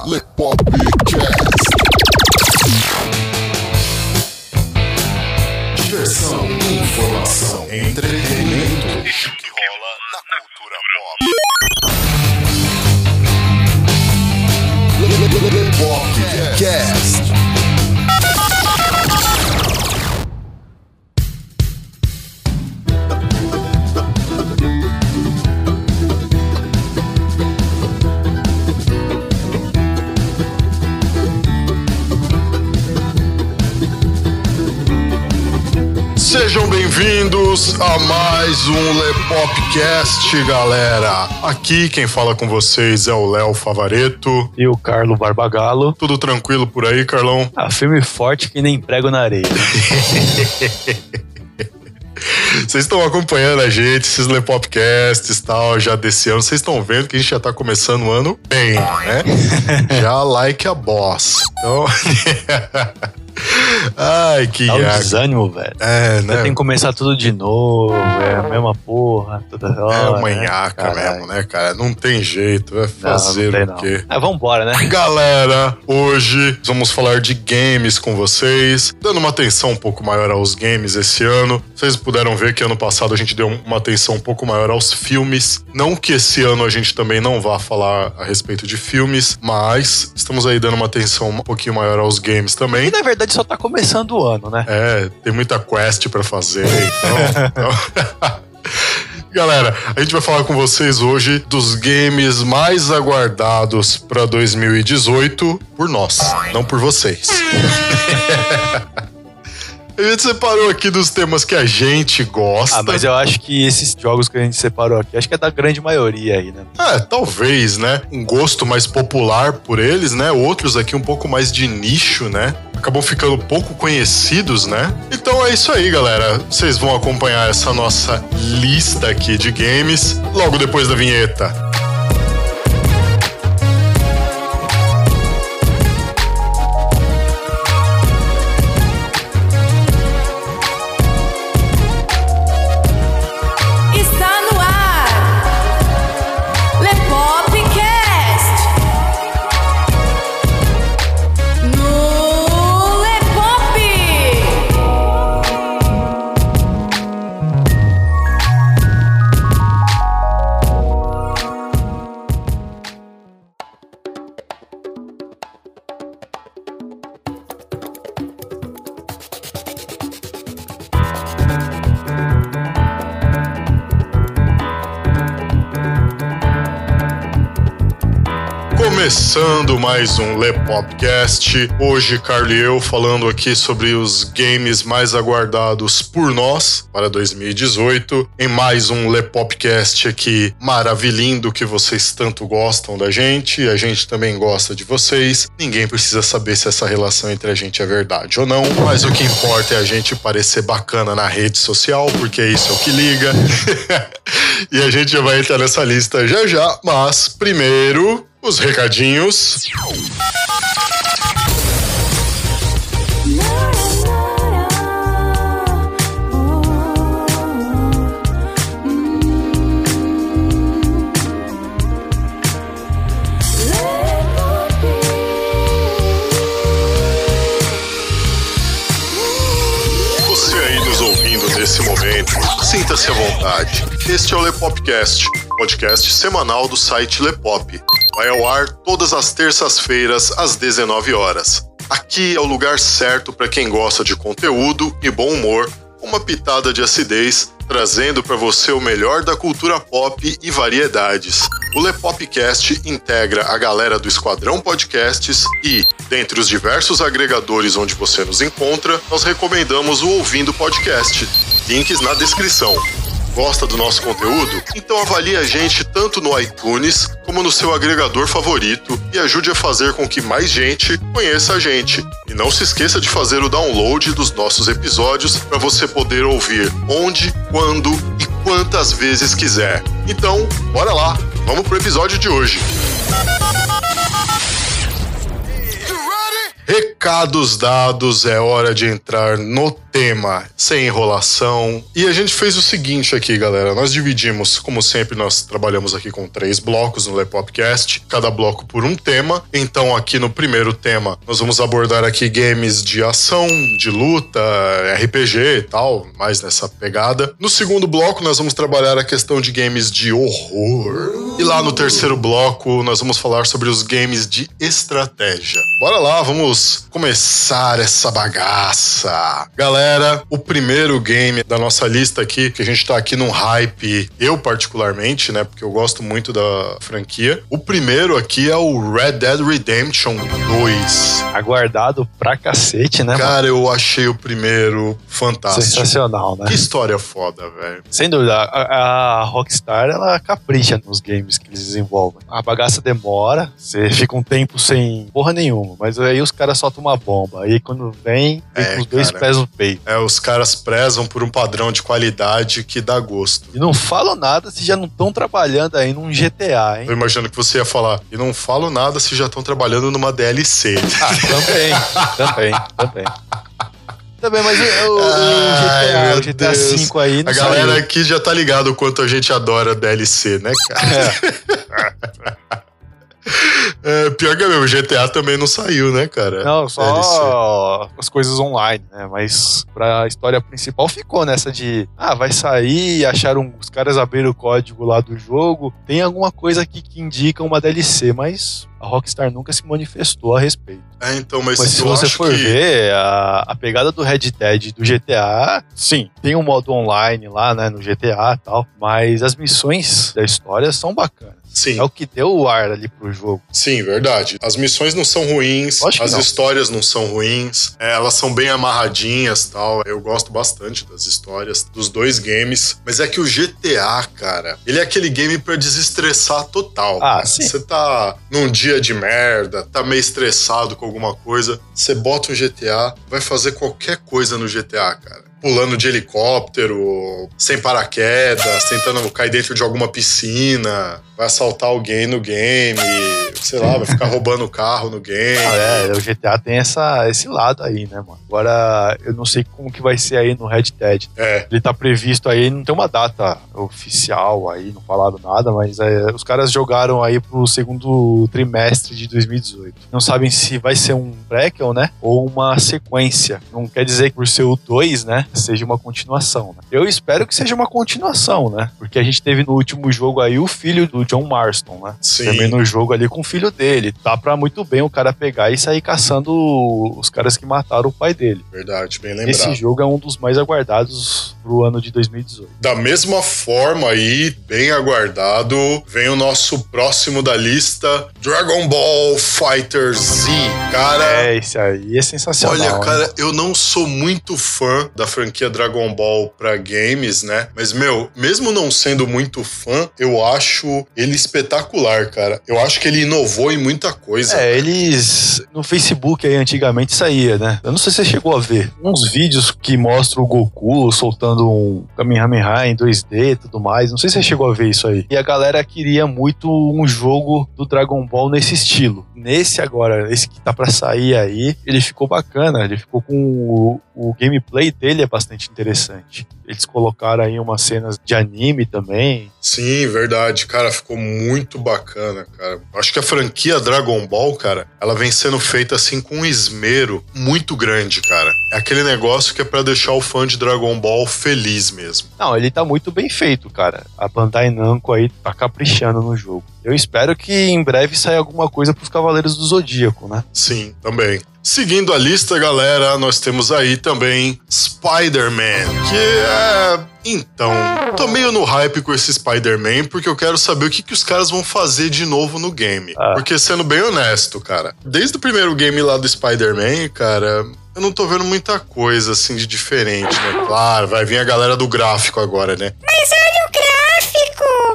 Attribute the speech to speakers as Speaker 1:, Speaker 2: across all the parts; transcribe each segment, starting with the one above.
Speaker 1: Lepopcast. Diversão, informação, entretenimento. O que rola na cultura pop. Lepopcast. Sejam bem-vindos a mais um Lepopcast, galera. Aqui quem fala com vocês é o Léo Favaretto
Speaker 2: e o Carlo Barbagalo.
Speaker 1: Tudo tranquilo por aí, Carlão?
Speaker 2: Firme e forte que nem prego na areia.
Speaker 1: Vocês estão acompanhando a gente, esses Lepopcasts e tal, já desse ano. Vocês estão vendo que a gente já tá começando o ano bem, né? Já like a boss. Então... Ai, que
Speaker 2: dá um desânimo, velho.
Speaker 1: É, né?
Speaker 2: Tem que começar tudo de novo, é a mesma porra, toda hora.
Speaker 1: É uma nhaca mesmo, né, cara? Não tem jeito, é fazer o quê?
Speaker 2: Vambora, né?
Speaker 1: Galera, hoje vamos falar de games com vocês, dando uma atenção um pouco maior aos games esse ano. Vocês puderam ver que ano passado a gente deu uma atenção um pouco maior aos filmes. Não que esse ano a gente também não vá falar a respeito de filmes, mas estamos aí dando uma atenção um pouquinho maior aos games também.
Speaker 2: E na verdade só tá começando o ano, né?
Speaker 1: É, tem muita quest pra fazer, então... Galera, a gente vai falar com vocês hoje dos games mais aguardados pra 2018 por nós, não por vocês. A gente separou aqui dos temas que a gente gosta.
Speaker 2: Mas eu acho que esses jogos que a gente separou aqui, acho que é da grande maioria aí, né?
Speaker 1: Talvez, né? Um gosto mais popular por eles, né? Outros aqui um pouco mais de nicho, né? Acabam ficando pouco conhecidos, né? Então é isso aí, galera. Vocês vão acompanhar essa nossa lista aqui de games logo depois da vinheta. Começando mais um Lepopcast, hoje Carlos e eu falando aqui sobre os games mais aguardados por nós para 2018, em mais um Lepopcast aqui maravilhindo que vocês tanto gostam da gente e a gente também gosta de vocês. Ninguém precisa saber se essa relação entre a gente é verdade ou não, mas o que importa é a gente parecer bacana na rede social, porque isso é o que liga. E a gente já vai entrar nessa lista já, mas primeiro... os recadinhos. Você aí nos ouvindo nesse momento, sinta-se à vontade. Este é o Lepopcast, podcast semanal do site Lepop. Vai ao ar todas as terças-feiras, às 19 horas. Aqui é o lugar certo para quem gosta de conteúdo e bom humor, uma pitada de acidez, trazendo para você o melhor da cultura pop e variedades. O Lepopcast integra a galera do Esquadrão Podcasts e, dentre os diversos agregadores onde você nos encontra, nós recomendamos o Ouvindo Podcast. Links na descrição. Gosta do nosso conteúdo? Então avalie a gente tanto no iTunes como no seu agregador favorito e ajude a fazer com que mais gente conheça a gente. E não se esqueça de fazer o download dos nossos episódios para você poder ouvir onde, quando e quantas vezes quiser. Então, bora lá, vamos pro episódio de hoje. Recados dados, é hora de entrar no tema, sem enrolação. E a gente fez o seguinte aqui, galera. Nós dividimos, como sempre, nós trabalhamos aqui com 3 blocos no Lepopcast, cada bloco por um tema. Então, aqui no primeiro tema, nós vamos abordar aqui games de ação, de luta, RPG e tal, mais nessa pegada. No segundo bloco, nós vamos trabalhar a questão de games de horror. E lá no terceiro bloco, nós vamos falar sobre os games de estratégia. Bora lá, vamos começar essa bagaça. Galera, o primeiro game da nossa lista aqui, que a gente tá aqui num hype, eu particularmente, né, porque eu gosto muito da franquia. O primeiro aqui é o Red Dead Redemption 2.
Speaker 2: Aguardado pra cacete, né,
Speaker 1: cara, eu achei o primeiro fantástico.
Speaker 2: Sensacional, né?
Speaker 1: Que história foda, velho.
Speaker 2: Sem dúvida, a Rockstar, ela capricha nos games que eles desenvolvem. A bagaça demora, você fica um tempo sem porra nenhuma, mas aí os caras soltam uma bomba. Aí quando vem com os dois pés no peito.
Speaker 1: Os caras prezam por um padrão de qualidade que dá gosto.
Speaker 2: E não falam nada se já não estão trabalhando aí num GTA, hein?
Speaker 1: Tô imaginando que você ia falar, e não falo nada se já estão trabalhando numa DLC.
Speaker 2: Também. Também, mas o GTA V aí não
Speaker 1: A galera saiu. Aqui já tá ligado o quanto a gente adora DLC, né, cara? Pior que é mesmo, o GTA também não saiu, né, cara?
Speaker 2: Não, só DLC. As coisas online, né? Mas pra história principal ficou nessa de vai sair, os caras abriram o código lá do jogo, tem alguma coisa aqui que indica uma DLC, mas a Rockstar nunca se manifestou a respeito.
Speaker 1: Então, mas
Speaker 2: se você for ver, a pegada do Red Dead e do GTA, sim, tem um modo online lá, né, no GTA e tal, mas as missões da história são bacanas.
Speaker 1: Sim.
Speaker 2: É o que deu o ar ali pro jogo.
Speaker 1: Sim, verdade. As missões não são ruins, as histórias não são ruins, elas são bem amarradinhas e tal. Eu gosto bastante das histórias dos dois games, mas é que o GTA, cara, ele é aquele game pra desestressar total.
Speaker 2: Sim.
Speaker 1: Você tá num dia de merda, tá meio estressado com alguma coisa, você bota um GTA, vai fazer qualquer coisa no GTA, cara. Pulando de helicóptero, sem paraquedas, tentando cair dentro de alguma piscina, vai assaltar alguém no game, sei lá, vai ficar roubando o carro no game.
Speaker 2: O GTA tem esse lado aí, né, mano? Agora, eu não sei como que vai ser aí no Red Dead. Ele tá previsto aí, não tem uma data oficial aí, não falaram nada, mas os caras jogaram aí pro segundo trimestre de 2018. Não sabem se vai ser um prequel, né, ou uma sequência. Não quer dizer que por ser o 2, né, seja uma continuação, né? Eu espero que seja uma continuação, né? Porque a gente teve no último jogo aí o filho do John Marston, né?
Speaker 1: Sim.
Speaker 2: Também no jogo ali com o filho dele. Dá pra muito bem o cara pegar e sair caçando os caras que mataram o pai dele.
Speaker 1: Verdade, bem lembrado.
Speaker 2: Esse jogo é um dos mais aguardados pro ano de 2018.
Speaker 1: Da mesma forma aí, bem aguardado, vem o nosso próximo da lista, Dragon Ball FighterZ. Cara...
Speaker 2: esse aí é sensacional.
Speaker 1: Olha, cara, eu não sou muito fã da franquia Dragon Ball pra games, né? Mas, mesmo não sendo muito fã, eu acho ele espetacular, cara. Eu acho que ele inovou em muita coisa.
Speaker 2: Eles... No Facebook aí antigamente saía, né? Eu não sei se você chegou a ver. Uns vídeos que mostram o Goku soltando um Kamehameha em 2D e tudo mais. Não sei se você chegou a ver isso aí. E a galera queria muito um jogo do Dragon Ball nesse estilo. Nesse agora, esse que tá pra sair aí, ele ficou bacana. Ele ficou com o gameplay dele é bastante interessante. Eles colocaram aí umas cenas de anime também.
Speaker 1: Sim, verdade. Cara, ficou muito bacana, cara. Acho que a franquia Dragon Ball, cara, ela vem sendo feita assim com um esmero muito grande, cara. É aquele negócio que é pra deixar o fã de Dragon Ball feliz mesmo.
Speaker 2: Não, ele tá muito bem feito, cara. A Bandai Namco aí tá caprichando no jogo. Eu espero que em breve saia alguma coisa pros Cavaleiros do Zodíaco, né?
Speaker 1: Sim, também. Seguindo a lista, galera, nós temos aí também Spider-Man, que é... Então, tô meio no hype com esse Spider-Man, porque eu quero saber o que os caras vão fazer de novo no game. Porque, sendo bem honesto, cara, desde o primeiro game lá do Spider-Man, cara... Eu não tô vendo muita coisa, assim, de diferente, né? Claro, vai vir a galera do gráfico agora, né?
Speaker 3: Mas olha o gráfico!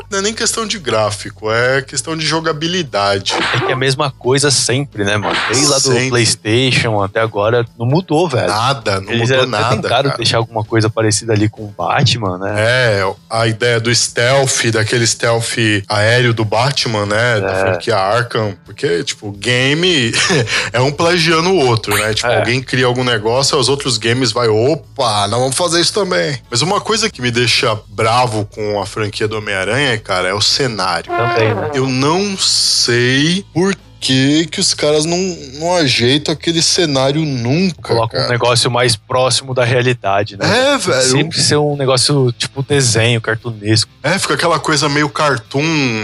Speaker 1: Não é nem questão de gráfico, é questão de jogabilidade.
Speaker 2: É que é a mesma coisa sempre, né, mano? Desde lá do PlayStation até agora, não mudou, velho.
Speaker 1: Nada, não
Speaker 2: Eles
Speaker 1: mudou
Speaker 2: até
Speaker 1: nada,
Speaker 2: tentaram
Speaker 1: cara.
Speaker 2: deixar alguma coisa parecida ali com o Batman, né?
Speaker 1: É, a ideia do stealth, daquele stealth aéreo do Batman, né? Da franquia Arkham. Porque, tipo, game é um plagiando o outro, né? Tipo, alguém cria algum negócio, os outros games vai, opa, nós vamos fazer isso também. Mas uma coisa que me deixa bravo com a franquia do Homem-Aranha, cara, é o cenário.
Speaker 2: Também, né?
Speaker 1: Eu não sei por que os caras não ajeitam aquele cenário nunca,
Speaker 2: Coloca um negócio mais próximo da realidade, né?
Speaker 1: É, velho.
Speaker 2: Sempre ser um negócio tipo desenho, cartunesco.
Speaker 1: É, fica aquela coisa meio cartoon,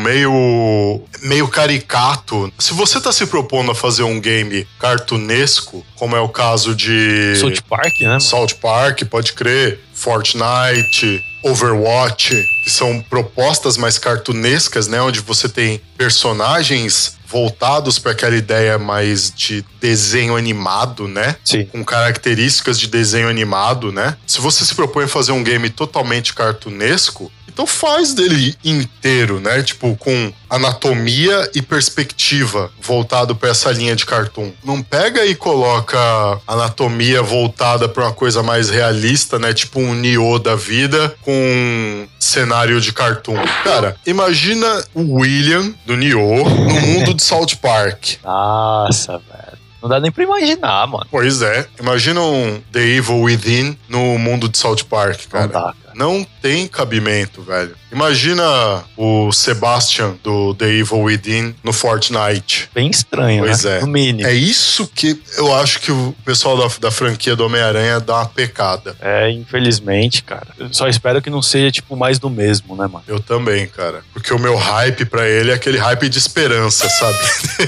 Speaker 1: meio caricato. Se você tá se propondo a fazer um game cartunesco, como é o caso de
Speaker 2: South Park, né?
Speaker 1: South Park, pode crer, Fortnite, Overwatch, que são propostas mais cartunescas, né? Onde você tem personagens voltados para aquela ideia mais de desenho animado, né?
Speaker 2: Sim.
Speaker 1: Com características de desenho animado, né? Se você se propõe a fazer um game totalmente cartunesco, então faz dele inteiro, né? Tipo, com anatomia e perspectiva voltado para essa linha de cartoon. Não pega e coloca anatomia voltada para uma coisa mais realista, né? Tipo um Nioh da vida com cenário de cartoon. Cara, imagina o William do Nioh no mundo de South Park.
Speaker 2: Nossa, velho. Não dá nem pra imaginar, mano.
Speaker 1: Pois é. Imagina um The Evil Within no mundo de South Park, cara.
Speaker 2: Não dá, cara.
Speaker 1: Não tem cabimento, velho. Imagina o Sebastian do The Evil Within no Fortnite.
Speaker 2: Bem estranho,
Speaker 1: pois
Speaker 2: né?
Speaker 1: É.
Speaker 2: No mínimo.
Speaker 1: É isso que eu acho que o pessoal da franquia do Homem-Aranha dá uma pecada.
Speaker 2: É, infelizmente, cara. Eu só espero que não seja, tipo, mais do mesmo, né, mano?
Speaker 1: Eu também, cara. Porque o meu hype pra ele é aquele hype de esperança, sabe?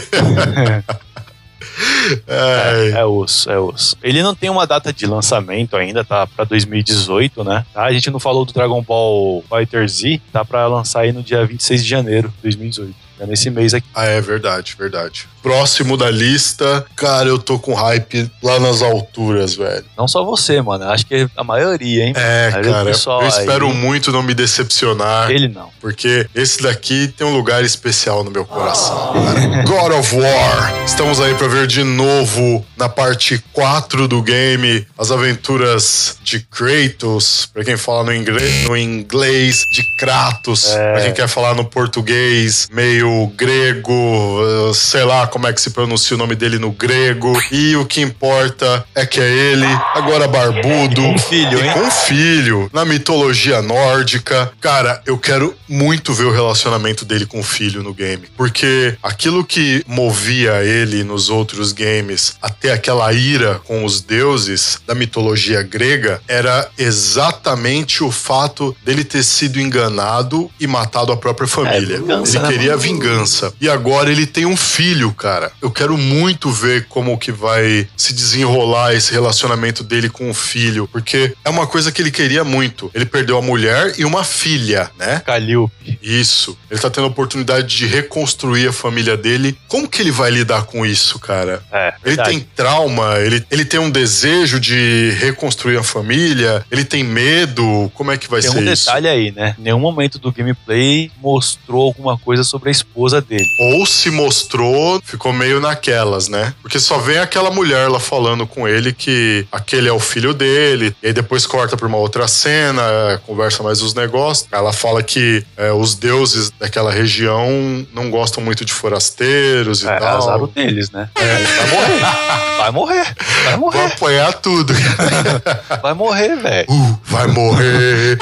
Speaker 2: É osso. Ele não tem uma data de lançamento ainda, tá pra 2018, né? Tá? A gente não falou do Dragon Ball Fighter Z, tá pra lançar aí no dia 26 de janeiro de 2018. É nesse mês aqui.
Speaker 1: Ah, é verdade. Próximo da lista, cara, eu tô com hype lá nas alturas, velho.
Speaker 2: Não só você, mano. Acho que a maioria, hein?
Speaker 1: É, cara, eu espero
Speaker 2: aí,
Speaker 1: muito não me decepcionar.
Speaker 2: Ele não.
Speaker 1: Porque esse daqui tem um lugar especial no meu coração, cara. God of War. Estamos aí pra ver de novo, na parte 4 do game, as aventuras de Kratos, pra quem fala no inglês, de Kratos, pra quem quer falar no português, meio grego, sei lá como é que se pronuncia o nome dele no grego. E o que importa é que é ele, agora barbudo.
Speaker 2: E com filho, hein?
Speaker 1: Com filho, na mitologia nórdica. Cara, eu quero muito ver o relacionamento dele com o filho no game. Porque aquilo que movia ele nos outros games até aquela ira com os deuses da mitologia grega era exatamente o fato dele ter sido enganado e matado a própria família.
Speaker 2: Vingança,
Speaker 1: ele queria vingança. E agora ele tem um filho, cara. Eu quero muito ver como que vai se desenrolar esse relacionamento dele com o filho, porque é uma coisa que ele queria muito. Ele perdeu a mulher e uma filha, né?
Speaker 2: Calliope.
Speaker 1: Isso. Ele tá tendo a oportunidade de reconstruir a família dele. Como que ele vai lidar com isso, cara? Ele tem trauma, ele tem um desejo de reconstruir a família, ele tem medo. Como é que vai ser isso?
Speaker 2: Tem um detalhe aí, né? Em nenhum momento do gameplay mostrou alguma coisa sobre a esposa dele.
Speaker 1: Ou se mostrou, ficou meio naquelas, né? Porque só vem aquela mulher lá falando com ele que aquele é o filho dele, e aí depois corta pra uma outra cena, conversa mais os negócios. Ela fala que os deuses daquela região não gostam muito de forasteiros e tal.
Speaker 2: É azar deles, né? Vai morrer.
Speaker 1: Vai apanhar tudo.
Speaker 2: Vai morrer, velho.
Speaker 1: Vai morrer.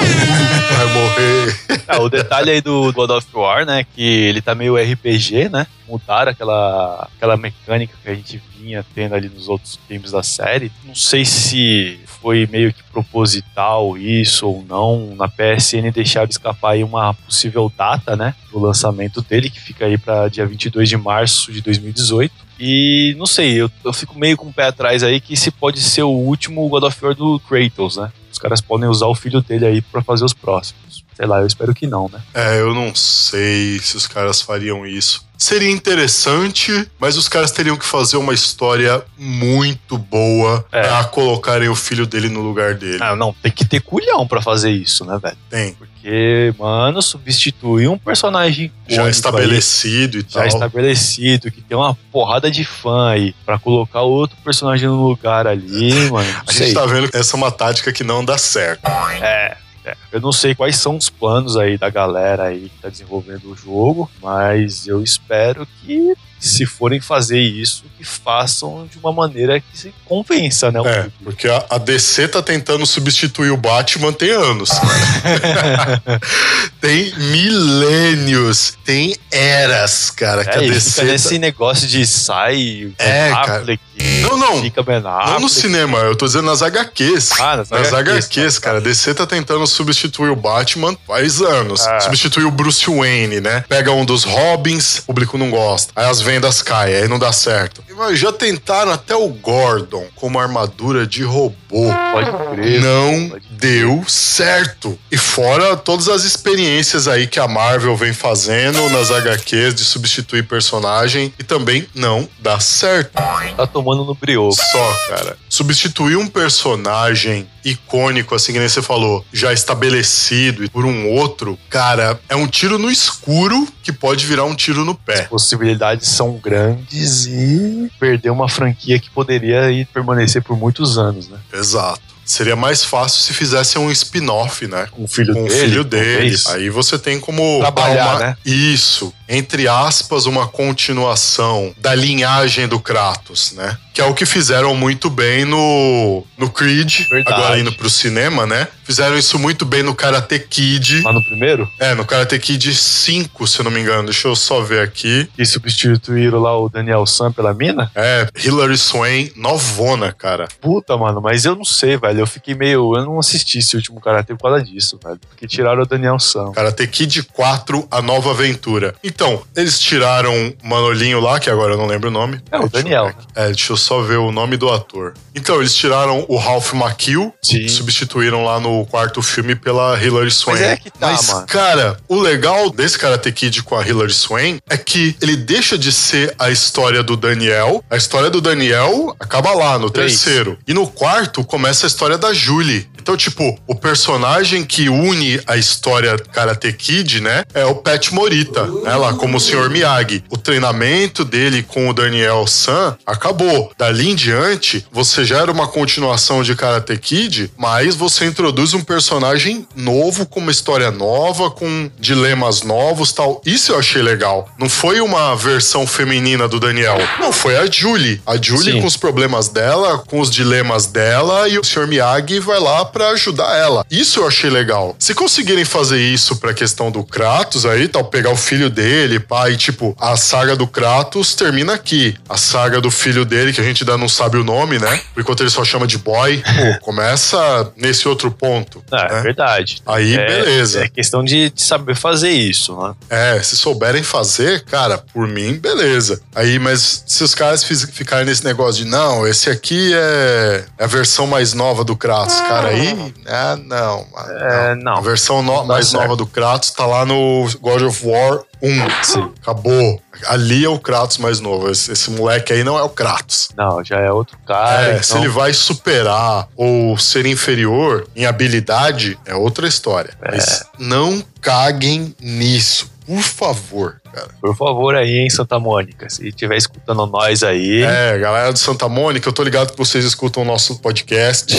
Speaker 2: O detalhe aí do God of War, né? Que ele tá meio RPG, né? Mudaram aquela mecânica que a gente vinha tendo ali nos outros games da série. Não sei se foi meio que proposital isso ou não. Na PSN deixaram escapar aí uma possível data, né? Do lançamento dele, que fica aí pra dia 22 de março de 2018. E não sei, eu fico meio com o pé atrás aí que esse pode ser o último God of War do Kratos, né? Os caras podem usar o filho dele aí pra fazer os próximos. Sei lá, eu espero que não, né?
Speaker 1: Eu não sei se os caras fariam isso. Seria interessante, mas os caras teriam que fazer uma história muito boa pra colocarem o filho dele no lugar dele.
Speaker 2: Não, tem que ter culhão pra fazer isso, né, velho?
Speaker 1: Tem.
Speaker 2: Porque, mano, substituir um personagem
Speaker 1: já estabelecido
Speaker 2: aí,
Speaker 1: e tal.
Speaker 2: Já estabelecido, que tem uma porrada de fã aí, pra colocar outro personagem no lugar ali, mano.
Speaker 1: A gente tá vendo que essa é uma tática que não dá certo.
Speaker 2: Eu não sei quais são os planos aí da galera aí que tá desenvolvendo o jogo, mas eu espero que, se forem fazer isso, que façam de uma maneira que se convença, né?
Speaker 1: Porque a DC tá tentando substituir o Batman tem anos. Tem milênios, tem eras, cara, que a DC
Speaker 2: fica nesse negócio de sai
Speaker 1: cara. Não.
Speaker 2: Fica Ben Affleck.
Speaker 1: Não no cinema, eu tô dizendo nas HQs.
Speaker 2: Nas
Speaker 1: HQs, cara. A DC tá tentando substituir o Batman faz anos. Substituir o Bruce Wayne, né? Pega um dos Robins, o público não gosta. Aí as vendas caem, aí não dá certo. Mas já tentaram até o Gordon como armadura de robô.
Speaker 2: Pode crer.
Speaker 1: Não deu certo. E fora todas as experiências aí que a Marvel vem fazendo nas HQs de substituir personagem e também não dá certo.
Speaker 2: Tá tomando no brioco.
Speaker 1: Só, cara. Substituir um personagem icônico, assim que nem você falou, já estabelecido por um outro, cara, é um tiro no escuro que pode virar um tiro no pé.
Speaker 2: As possibilidades são grandes e perder uma franquia que poderia ir permanecer por muitos anos, né?
Speaker 1: Exato. Seria mais fácil se fizessem um spin-off, né?
Speaker 2: Com o filho dele.
Speaker 1: Aí você tem como
Speaker 2: trabalhar, né?
Speaker 1: Isso, entre aspas, uma continuação da linhagem do Kratos, né? Que é o que fizeram muito bem no Creed.
Speaker 2: Verdade.
Speaker 1: Agora indo pro cinema, né? Fizeram isso muito bem no Karate Kid.
Speaker 2: Lá no primeiro?
Speaker 1: No Karate Kid 5, se eu não me engano. Deixa eu só ver aqui.
Speaker 2: E substituíram lá o Daniel San pela mina?
Speaker 1: Hilary Swank, novona, cara.
Speaker 2: Puta, mano, mas eu não sei, velho. Eu fiquei meio... Eu não assisti esse último Karate por causa disso, velho. Porque tiraram o Daniel San.
Speaker 1: Karate Kid 4, A Nova Aventura. Então, eles tiraram o Manolinho lá, que agora eu não lembro o nome.
Speaker 2: O Daniel.
Speaker 1: Deixa eu só ver o nome do ator. Então, eles tiraram o Ralph Macchio, substituíram lá no quarto filme pela Hilary Swank.
Speaker 2: Mas mano.
Speaker 1: Cara, o legal desse Karate Kid com a Hilary Swank é que ele deixa de ser a história do Daniel. A história do Daniel acaba lá, no terceiro. E no quarto, começa a história da Julie. Então, tipo, o personagem que une a história Karate Kid, né, é o Pat Morita, né, lá como o Sr. Miyagi. O treinamento dele com o Daniel San acabou. Dali em diante, você já era uma continuação de Karate Kid, mas você introduz um personagem novo, com uma história nova, com dilemas novos, tal. Isso eu achei legal. Não foi uma versão feminina do Daniel. Não, foi a Julie. A Julie com os problemas dela, com os dilemas dela, e o Sr. Miyagi vai lá pra ajudar ela. Isso eu achei legal. Se conseguirem fazer isso pra questão do Kratos aí, tal, pegar o filho dele, pá, e tipo, a saga do Kratos termina aqui. A saga do filho dele, que a gente ainda não sabe o nome, né? Enquanto ele só chama de boy, começa nesse outro ponto.
Speaker 2: Né? É verdade.
Speaker 1: Aí, beleza.
Speaker 2: É questão de saber fazer isso, né?
Speaker 1: Se souberem fazer, cara, por mim, beleza. Aí, mas se os caras ficarem nesse negócio de, não, esse aqui é a versão mais nova do Kratos, cara, aí, não. A versão mais nova do Kratos tá lá no God of War 1.
Speaker 2: Sim.
Speaker 1: Acabou. Ali é o Kratos mais novo. Esse moleque aí não é o Kratos.
Speaker 2: Não, já é outro cara. Então...
Speaker 1: Se ele vai superar ou ser inferior em habilidade, é outra história. Mas não caguem nisso. Por favor, cara.
Speaker 2: Por favor aí, em Santa Mônica. Se estiver escutando nós aí...
Speaker 1: galera de Santa Mônica, eu tô ligado que vocês escutam o nosso podcast.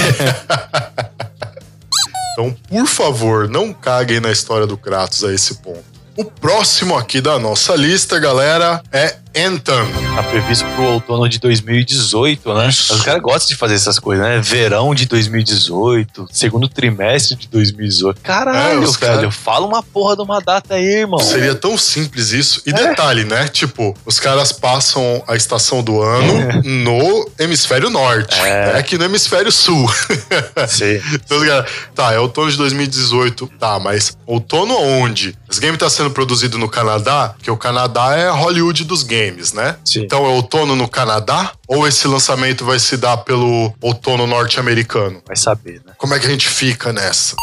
Speaker 1: Então, por favor, não caguem na história do Kratos a esse ponto. O próximo aqui da nossa lista, galera, é Anthem.
Speaker 2: Tá previsto pro outono de 2018, né?
Speaker 1: Isso.
Speaker 2: Os caras gostam de fazer essas coisas, né? Verão de 2018, segundo trimestre de 2018. Caralho, velho, fala uma porra de uma data aí, irmão.
Speaker 1: Seria tão simples isso. E detalhe, né? Tipo, os caras passam a estação do ano no hemisfério norte. Aqui no hemisfério sul.
Speaker 2: Sim.
Speaker 1: Então, cara, é outono de 2018. Tá, mas outono onde? Esse game tá sendo produzido no Canadá, porque o Canadá é Hollywood dos games, né?
Speaker 2: Sim.
Speaker 1: Então é outono no Canadá? Ou esse lançamento vai se dar pelo outono norte-americano?
Speaker 2: Vai saber, né?
Speaker 1: Como é que a gente fica nessa?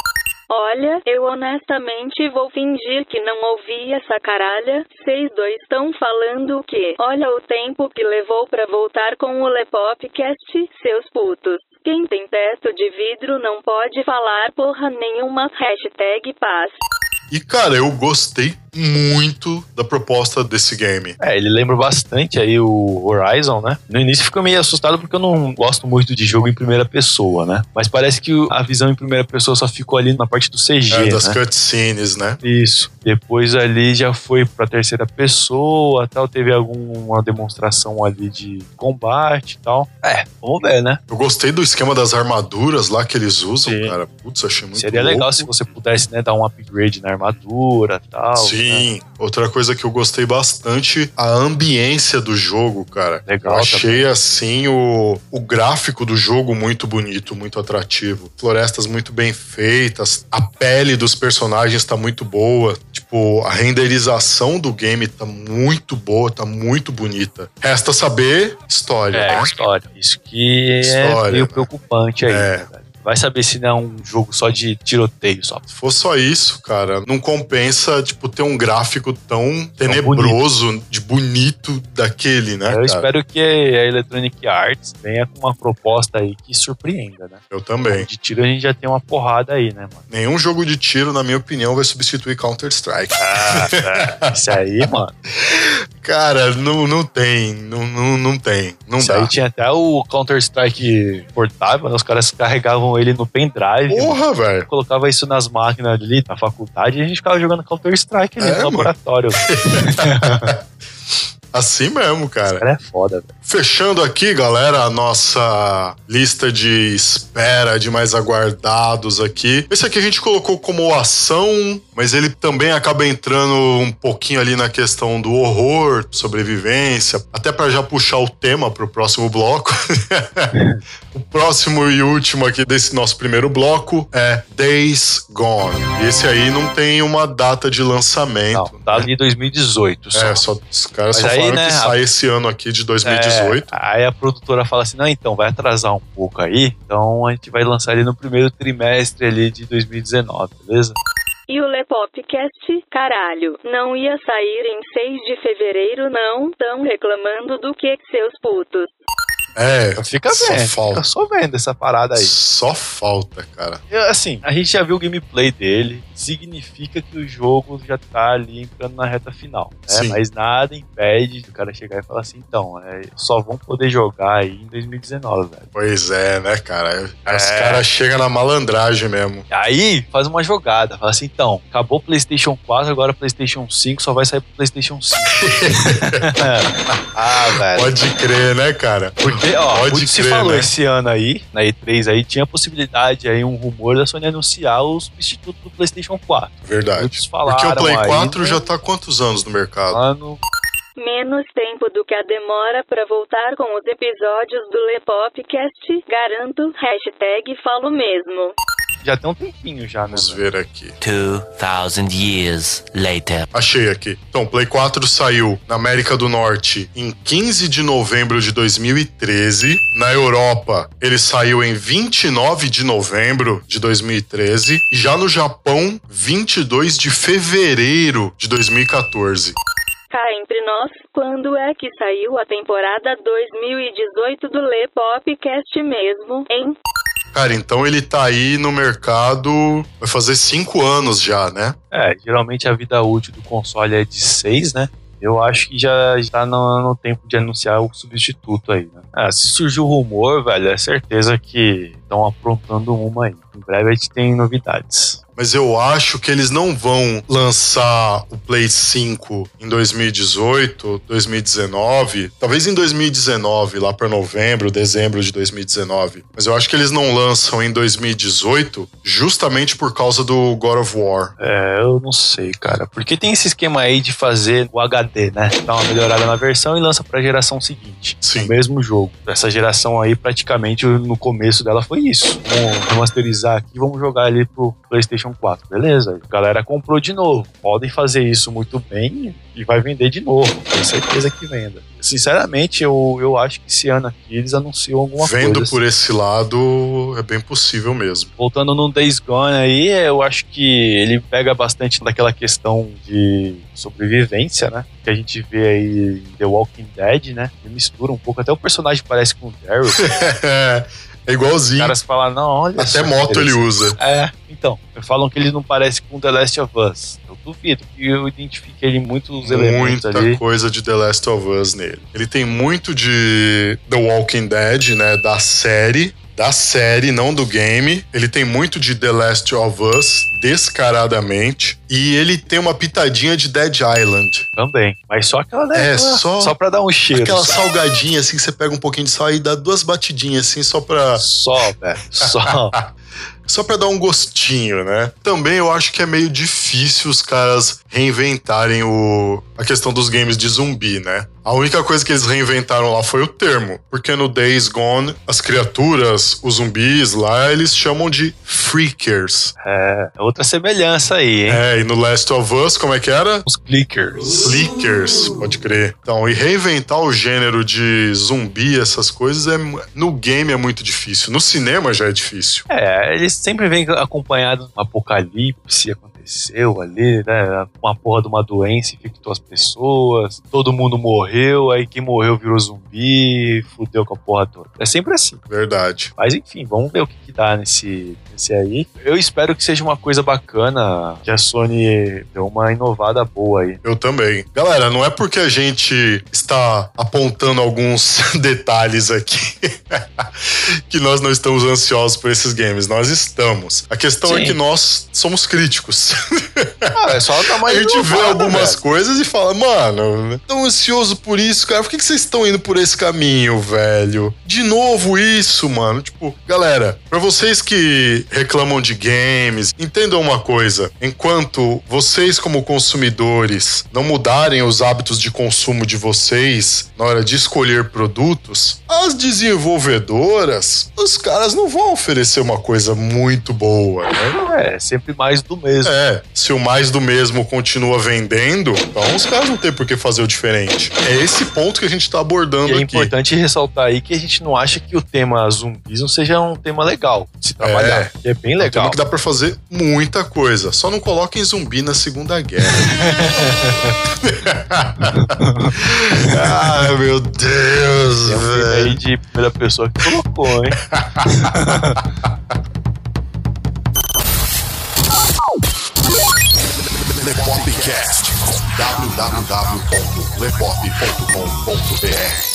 Speaker 3: Olha, eu honestamente vou fingir que não ouvi essa caralha. Vocês dois estão falando o quê? Olha o tempo que levou pra voltar com o Lepopcast, seus putos. Quem tem teto de vidro não pode falar porra nenhuma. #paz.
Speaker 1: E, cara, eu gostei muito da proposta desse game.
Speaker 2: Ele lembra bastante aí o Horizon, né? No início fico meio assustado porque eu não gosto muito de jogo em primeira pessoa, né? Mas parece que a visão em primeira pessoa só ficou ali na parte do CG,
Speaker 1: das
Speaker 2: né?
Speaker 1: cutscenes, né?
Speaker 2: Isso. Depois ali já foi pra terceira pessoa, tal, teve alguma demonstração ali de combate e tal. Vamos ver, né?
Speaker 1: Eu gostei do esquema das armaduras lá que eles usam, cara. Putz, achei muito
Speaker 2: Seria
Speaker 1: louco.
Speaker 2: legal se você pudesse, né, dar um upgrade na armadura e tal.
Speaker 1: Sim.
Speaker 2: Né?
Speaker 1: Outra coisa que eu gostei bastante, a ambiência do jogo, cara.
Speaker 2: Legal.
Speaker 1: Eu achei, assim, o gráfico do jogo muito bonito, muito atrativo. Florestas muito bem feitas, a pele dos personagens tá muito boa. Tipo, a renderização do game tá muito boa, tá muito bonita. Resta saber história, né?
Speaker 2: História. Isso que é meio preocupante aí, né, velho? Vai saber se não é um jogo só de tiroteio só.
Speaker 1: Se for só isso, cara, não compensa, tipo, ter um gráfico tão tenebroso, de bonito daquele, né,
Speaker 2: Eu espero que a Electronic Arts venha com uma proposta aí que surpreenda, né?
Speaker 1: Eu também.
Speaker 2: De tiro a gente já tem uma porrada aí, né, mano?
Speaker 1: Nenhum jogo de tiro, na minha opinião, vai substituir Counter-Strike.
Speaker 2: Isso aí, mano.
Speaker 1: Cara, não tem. Não tem. Não
Speaker 2: Isso
Speaker 1: dá.
Speaker 2: aí tinha até o Counter-Strike portável, né? Os caras carregavam ele no pendrive.
Speaker 1: Porra, velho.
Speaker 2: Colocava isso nas máquinas ali na faculdade e a gente ficava jogando Counter-Strike ali no laboratório.
Speaker 1: Assim mesmo, cara.
Speaker 2: Esse cara é foda, velho.
Speaker 1: Fechando aqui, galera, a nossa lista de espera de mais aguardados aqui. Esse aqui a gente colocou como ação, mas ele também acaba entrando um pouquinho ali na questão do horror, sobrevivência, até pra já puxar o tema pro próximo bloco. O próximo e último aqui desse nosso primeiro bloco é Days Gone. E esse aí não tem uma data de lançamento.
Speaker 2: Não, tá ali 2018 só.
Speaker 1: Os caras
Speaker 2: mas
Speaker 1: só
Speaker 2: aí,
Speaker 1: falaram
Speaker 2: né,
Speaker 1: que sai esse ano aqui de 2018.
Speaker 2: Aí a produtora fala assim, não, então, vai atrasar um pouco aí, então a gente vai lançar ele no primeiro trimestre ali de 2019, beleza?
Speaker 3: E o Lepopcast, caralho, não ia sair em 6 de fevereiro não? Tão reclamando do que, seus putos?
Speaker 2: Fica só vendo essa parada aí.
Speaker 1: Só falta, cara.
Speaker 2: Assim, a gente já viu o gameplay dele, significa que o jogo já tá ali entrando na reta final, né? Mas nada impede do cara chegar e falar assim, então, só vão poder jogar aí em 2019, velho.
Speaker 1: Pois é, né, cara? Os caras chegam na malandragem mesmo.
Speaker 2: Aí, faz uma jogada, fala assim, então, acabou o PlayStation 4, agora o PlayStation 5 só vai sair pro PlayStation 5. Velho.
Speaker 1: Pode crer, né, cara?
Speaker 2: Porque, muito se falou, né? Esse ano aí, na E3 aí, tinha a possibilidade aí, um rumor da Sony anunciar os substitutos do PlayStation 4.
Speaker 1: Verdade.
Speaker 2: Muitos falaram.
Speaker 1: Porque o Play 4
Speaker 2: aí,
Speaker 1: já tá há quantos anos no mercado?
Speaker 3: Menos tempo do que a demora pra voltar com os episódios do Lepopcast, garanto, #falo mesmo.
Speaker 2: Já tem um tempinho já, né?
Speaker 1: Vamos ver aqui.
Speaker 4: 2000 years later.
Speaker 1: Achei aqui. Então, Play 4 saiu na América do Norte em 15 de novembro de 2013. Na Europa, ele saiu em 29 de novembro de 2013. E já no Japão, 22 de fevereiro de 2014.
Speaker 3: Cá entre nós, quando é que saiu a temporada 2018 do Lepopcast mesmo, hein?
Speaker 1: Cara, então ele tá aí no mercado, vai fazer 5 anos já, né?
Speaker 2: Geralmente a vida útil do console é de 6, né? Eu acho que já tá no tempo de anunciar o substituto aí, né? Se surgiu o rumor, velho, é certeza que estão aprontando uma aí. Em breve a gente tem novidades.
Speaker 1: Mas eu acho que eles não vão lançar o Play 5 em 2018, 2019, talvez em 2019, lá para novembro, dezembro de 2019. Mas eu acho que eles não lançam em 2018 justamente por causa do God of War.
Speaker 2: Eu não sei, cara. Porque tem esse esquema aí de fazer o HD, né? Dá uma melhorada na versão e lança pra geração seguinte.
Speaker 1: Sim.
Speaker 2: O mesmo jogo. Essa geração aí, praticamente, no começo dela foi isso. Vamos remasterizar aqui, vamos jogar ali pro PlayStation 4. Beleza, a galera comprou de novo. Podem fazer isso muito bem e vai vender de novo. Tenho certeza que venda. Sinceramente, eu acho que esse ano aqui eles anunciam alguma coisa.
Speaker 1: Vendo por esse lado, é bem possível mesmo.
Speaker 2: Voltando no Days Gone aí, eu acho que ele pega bastante daquela questão de sobrevivência, né? Que a gente vê aí em The Walking Dead, né? Ele mistura um pouco, até o personagem parece com o Daryl.
Speaker 1: É igualzinho.
Speaker 2: Os caras falam, não, olha
Speaker 1: até moto ele usa.
Speaker 2: Então, falam que ele não parece com The Last of Us. Eu duvido, porque eu identifiquei ele muitos elementos ali.
Speaker 1: Muita coisa de The Last of Us nele. Ele tem muito de The Walking Dead, né, da série, não do game. Ele tem muito de The Last of Us, descaradamente. E ele tem uma pitadinha de Dead Island.
Speaker 2: Também. Mas só aquela, né? Só pra dar um cheiro.
Speaker 1: Aquela salgadinha, assim, que você pega um pouquinho de sal e dá 2 batidinhas, assim, só pra...
Speaker 2: Só, velho. Só.
Speaker 1: Só pra dar um gostinho, né? Também eu acho que é meio difícil os caras reinventarem a questão dos games de zumbi, né? A única coisa que eles reinventaram lá foi o termo. Porque no Days Gone, as criaturas, os zumbis lá, eles chamam de freakers.
Speaker 2: É outra semelhança aí, hein?
Speaker 1: E no Last of Us, como é que era?
Speaker 2: Os clickers.
Speaker 1: Clickers, pode crer. Então, e reinventar o gênero de zumbi, essas coisas, no game é muito difícil. No cinema já é difícil.
Speaker 2: Eles sempre vêm acompanhados de um apocalipse, aconteceu ali, né? Uma porra de uma doença infectou as pessoas, todo mundo morreu, aí quem morreu virou zumbi, fudeu com a porra toda. É sempre assim.
Speaker 1: Verdade.
Speaker 2: Mas enfim, vamos ver o que dá nesse aí. Eu espero que seja uma coisa bacana, que a Sony deu uma inovada boa aí.
Speaker 1: Eu também. Galera, não é porque a gente está apontando alguns detalhes aqui que nós não estamos ansiosos por esses games. Nós estamos. A questão é que nós somos críticos.
Speaker 2: É só o tamanho.
Speaker 1: A gente vê algumas coisas e fala, mano, tão ansioso por isso, cara. Por que vocês estão indo por esse caminho, velho? De novo isso, mano. Tipo, galera, pra vocês que reclamam de games, entendam uma coisa. Enquanto vocês, como consumidores, não mudarem os hábitos de consumo de vocês na hora de escolher produtos, as desenvolvedoras, os caras não vão oferecer uma coisa muito boa, né?
Speaker 2: É sempre mais do mesmo.
Speaker 1: Se o mais do mesmo continua vendendo, então os caras não tem por que fazer o diferente. É esse ponto que a gente tá abordando aqui.
Speaker 2: É importante ressaltar aí que a gente não acha que o tema zumbis não seja um tema legal de se trabalhar. Que é bem legal. É um tema
Speaker 1: que dá pra fazer muita coisa. Só não coloquem zumbi na Segunda Guerra. Ai, meu Deus.
Speaker 2: Tem um filme aí de primeira pessoa que colocou, hein?
Speaker 1: Lepopcast. www.lepop.com.br.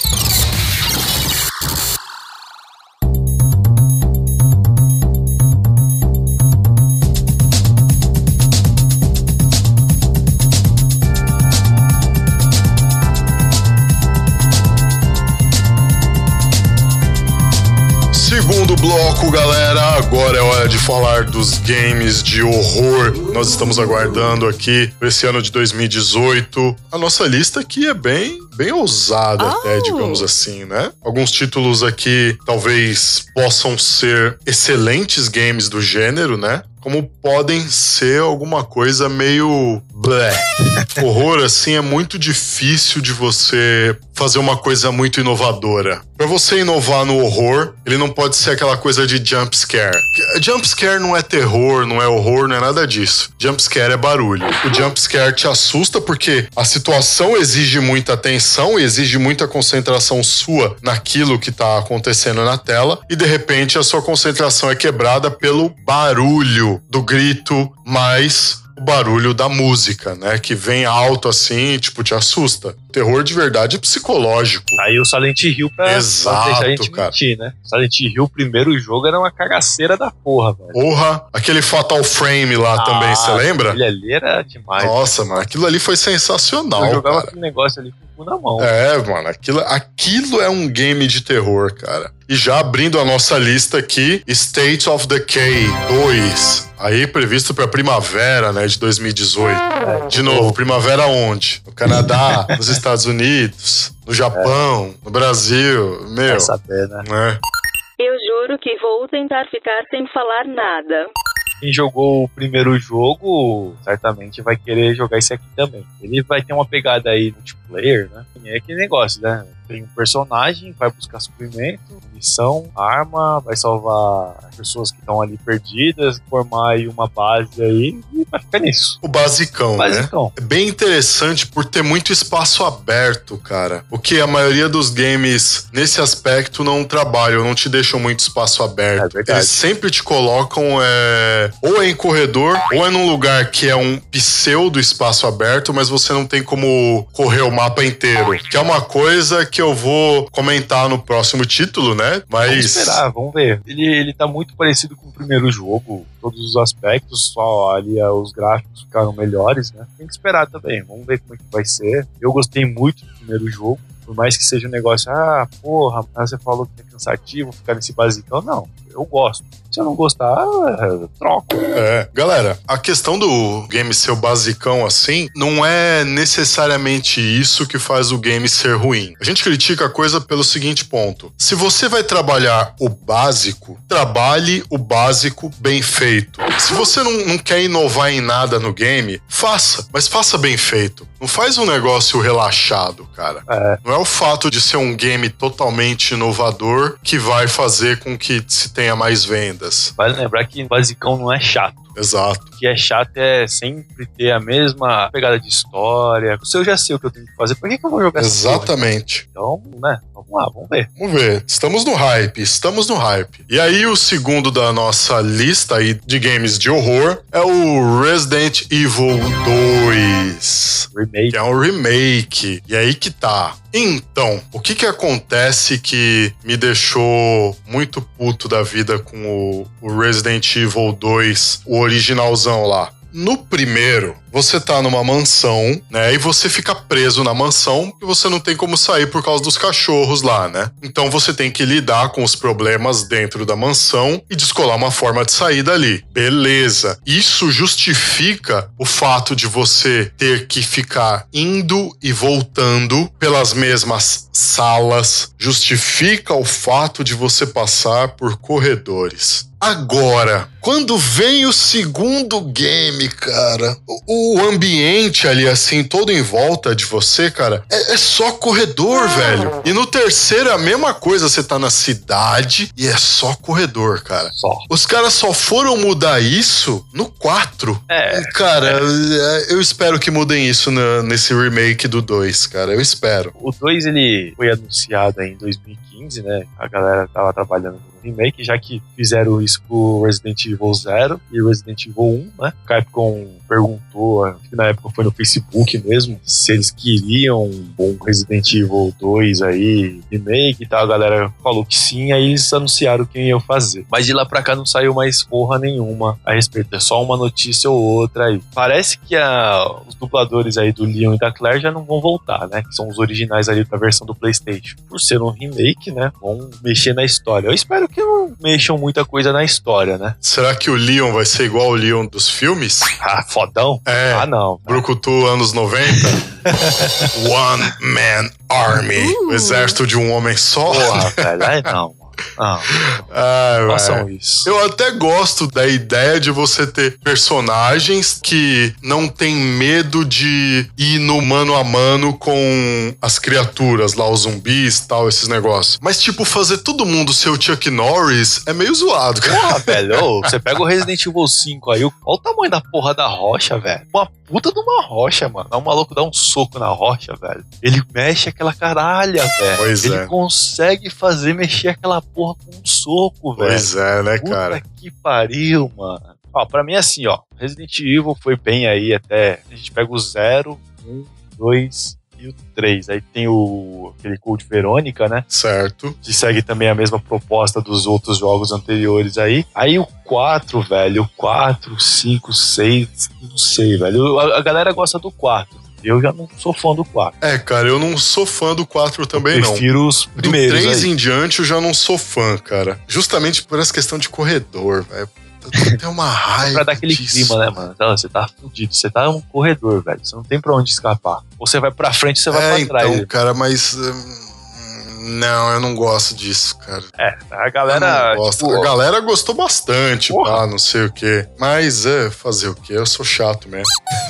Speaker 1: Segundo bloco, galera, agora é hora de falar dos games de horror. Nós estamos aguardando aqui para esse ano de 2018. A nossa lista aqui é bem ousada até, digamos assim, né? Alguns títulos aqui talvez possam ser excelentes games do gênero, né? Como podem ser alguma coisa meio blé. Horror, assim, é muito difícil de você fazer uma coisa muito inovadora. Pra você inovar no horror, ele não pode ser aquela coisa de jump scare. Jump scare não é terror, não é horror, não é nada disso. Jump scare é barulho. O jump scare te assusta porque a situação exige muita atenção e exige muita concentração sua naquilo que tá acontecendo na tela e de repente a sua concentração é quebrada pelo barulho do grito mais o barulho da música, né? Que vem alto assim, tipo, te assusta. O terror de verdade é psicológico.
Speaker 2: Aí o Silent Hill pra deixar a gente mentir, né? Silent Hill, o primeiro jogo, era uma cagaceira da porra, velho.
Speaker 1: Porra, aquele Fatal Frame lá também, você lembra?
Speaker 2: Aquele ali era demais.
Speaker 1: Nossa, mano, aquilo ali foi sensacional,
Speaker 2: eu jogava aquele negócio ali com o cu na mão.
Speaker 1: Mano, aquilo é um game de terror, cara. E já abrindo a nossa lista aqui, State of Decay 2. Aí previsto pra primavera, né, de 2018. De novo, primavera onde? No Canadá, nos Estados Unidos, no Japão, no Brasil, meu.
Speaker 2: Vai saber, né?
Speaker 3: Eu juro que vou tentar ficar sem falar nada.
Speaker 2: Quem jogou o primeiro jogo, certamente vai querer jogar esse aqui também. Ele vai ter uma pegada aí multiplayer, né? É aquele negócio, né? Tem um personagem, vai buscar suprimento, missão, arma, vai salvar as pessoas que estão ali perdidas, formar aí uma base aí e vai ficar nisso.
Speaker 1: O basicão, né? É bem interessante por ter muito espaço aberto, cara. O que a maioria dos games, nesse aspecto, não trabalham, não te deixam muito espaço aberto.
Speaker 2: É verdade.
Speaker 1: Eles sempre te colocam ou é em corredor, ou é num lugar que é um pseudo espaço aberto, mas você não tem como correr o mapa inteiro. Que é uma coisa que eu vou comentar no próximo título, né? Mas...
Speaker 2: Vamos esperar, vamos ver. Ele tá muito parecido com o primeiro jogo, todos os aspectos, só ali os gráficos ficaram melhores, né? Tem que esperar também, vamos ver como é que vai ser. Eu gostei muito do primeiro jogo, por mais que seja um negócio, porra, você falou que é cansativo ficar nesse basicão. Não, eu gosto. Se eu não gostar, troco.
Speaker 1: Galera, a questão do game ser o basicão assim, não é necessariamente isso que faz o game ser ruim. A gente critica a coisa pelo seguinte ponto. Se você vai trabalhar o básico, trabalhe o básico bem feito. Se você não quer inovar em nada no game, faça, mas faça bem feito. Não faz um negócio relaxado, cara. Não é o fato de ser um game totalmente inovador que vai fazer com que se tenha mais vendas.
Speaker 2: Vale lembrar que o basicão não é chato.
Speaker 1: Exato.
Speaker 2: O que é chato é sempre ter a mesma pegada de história. Se eu já sei o que eu tenho que fazer, por que eu vou jogar essa coisa?
Speaker 1: Exatamente.
Speaker 2: Então, né? Vamos lá, vamos ver.
Speaker 1: Vamos ver. Estamos no hype. E aí, o segundo da nossa lista aí de games de horror é o Resident Evil 2.
Speaker 2: Remake.
Speaker 1: Que é um remake. E aí que tá. Então, o que acontece que me deixou muito puto da vida com o Resident Evil 2, o originalzão lá? No primeiro, você tá numa mansão, né? E você fica preso na mansão e você não tem como sair por causa dos cachorros lá, né? Então você tem que lidar com os problemas dentro da mansão e descolar uma forma de sair dali. Beleza. Isso justifica o fato de você ter que ficar indo e voltando pelas mesmas salas. Justifica o fato de você passar por corredores. Agora, quando vem o segundo game, cara, o ambiente ali, assim, todo em volta de você, cara, é só corredor, velho. E no terceiro é a mesma coisa, você tá na cidade e é só corredor, cara.
Speaker 2: Só.
Speaker 1: Os caras só foram mudar isso no 4. Cara, eu espero que mudem isso nesse remake do 2, cara, eu espero.
Speaker 2: O 2, ele foi anunciado em 2015, né? A galera tava trabalhando no remake, já que fizeram isso pro Resident Evil 0 e Resident Evil 1, né? O Capcom perguntou, acho que na época foi no Facebook mesmo, se eles queriam um Resident Evil 2 aí, remake e tal. A galera falou que sim, aí eles anunciaram quem iam fazer. Mas de lá pra cá não saiu mais porra nenhuma a respeito, é só uma notícia ou outra aí. Parece que os dubladores aí do Leon e da Claire já não vão voltar, né? Que são os originais ali da versão do PlayStation. Por ser um remake, né? Vão mexer na história. Eu espero que não mexam muita coisa na história, né?
Speaker 1: Será que o Leon vai ser igual o Leon dos filmes?
Speaker 2: Fodão? Não.
Speaker 1: Brucutu, anos 90. One Man Army. O exército de um homem só.
Speaker 2: Porra, velho. Aí não. Façam isso.
Speaker 1: Eu até gosto da ideia de você ter personagens que não tem medo de ir no mano a mano com as criaturas lá, os zumbis e tal, esses negócios. Mas, tipo, fazer todo mundo ser o Chuck Norris é meio zoado, cara.
Speaker 2: Porra, velho. Você pega o Resident Evil 5 aí, olha o tamanho da porra da rocha, velho. Uma puta de uma rocha, mano. O maluco dá um soco na rocha, velho. Ele mexe aquela caralha, velho.
Speaker 1: Pois
Speaker 2: Ele consegue fazer mexer aquela porra com um soco, velho.
Speaker 1: Pois é, né, cara?
Speaker 2: Puta que pariu, mano. Pra mim é assim, Resident Evil foi bem aí até... A gente pega o 0, 1, 2 e o 3. Aí tem aquele Code Verônica, né?
Speaker 1: Certo.
Speaker 2: Que segue também a mesma proposta dos outros jogos anteriores aí. Aí o 4, velho. O 4, 5, 6... Não sei, velho. A galera gosta do 4. Eu já não sou fã do 4.
Speaker 1: Cara, eu não sou fã do 4 também, não.
Speaker 2: Eu prefiro os primeiros.
Speaker 1: Do 3
Speaker 2: aí
Speaker 1: em diante eu já não sou fã, cara. Justamente por essa questão de corredor, velho. Tem uma raiva.
Speaker 2: Pra dar aquele clima, né, mano? Então, você tá fudido. Você tá num corredor, velho. Você não tem pra onde escapar. Ou você vai pra frente ou você vai pra trás.
Speaker 1: Então, cara, mas... Não, eu não gosto disso, cara.
Speaker 2: A galera...
Speaker 1: A galera gostou bastante, pá, não sei o quê. Mas, fazer o quê? Eu sou chato mesmo.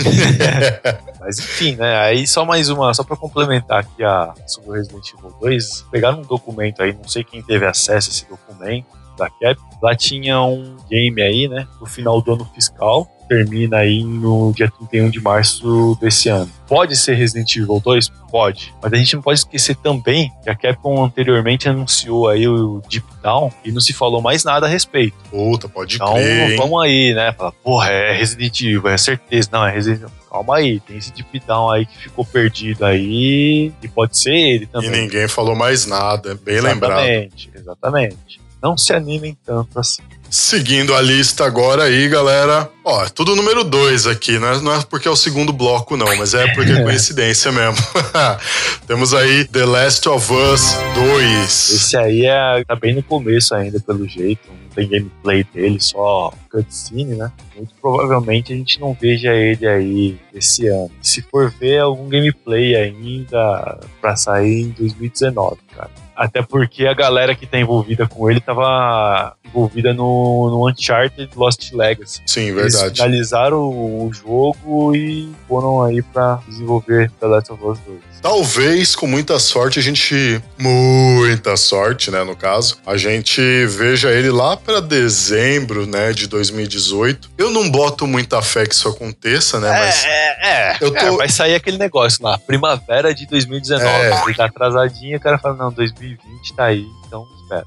Speaker 2: Mas enfim, né? Aí só mais uma, só pra complementar aqui sobre o Resident Evil 2, pegaram um documento aí, não sei quem teve acesso a esse documento da Capcom. Lá tinha um game aí, né? No final do ano fiscal, termina aí no dia 31 de março desse ano. Pode ser Resident Evil 2? Pode. Mas a gente não pode esquecer também que a Capcom anteriormente anunciou aí o Deep Down e não se falou mais nada a respeito.
Speaker 1: Puta, pode
Speaker 2: então,
Speaker 1: crer, hein?
Speaker 2: Vamos aí, né? Falar, porra, é Resident Evil, é certeza. Não, é Resident Evil. Calma aí, tem esse Deep Down aí que ficou perdido aí e pode ser ele também.
Speaker 1: E ninguém falou mais nada, bem lembrado.
Speaker 2: Exatamente. Não se animem tanto assim.
Speaker 1: Seguindo a lista agora aí, galera. Ó, é tudo número 2 aqui, né? Não é porque é o segundo bloco, não, mas é porque é coincidência mesmo. Temos aí The Last of Us 2.
Speaker 2: Esse aí tá bem no começo ainda, pelo jeito. Não tem gameplay dele, só cutscene, né? Muito provavelmente a gente não veja ele aí esse ano. Se for ver, algum gameplay ainda pra sair em 2019, cara. Até porque a galera que tá envolvida com ele tava envolvida no Uncharted Lost Legacy.
Speaker 1: Sim, verdade.
Speaker 2: Eles finalizaram o jogo e foram aí pra desenvolver The Last of Us 2.
Speaker 1: Talvez, com muita sorte, muita sorte, né, no caso, a gente veja ele lá pra dezembro, né, de 2018. Eu não boto muita fé que isso aconteça, né, mas...
Speaker 2: vai sair aquele negócio lá, primavera de 2019. Ele tá atrasadinho, o cara fala, não, 2020 tá aí, então espera.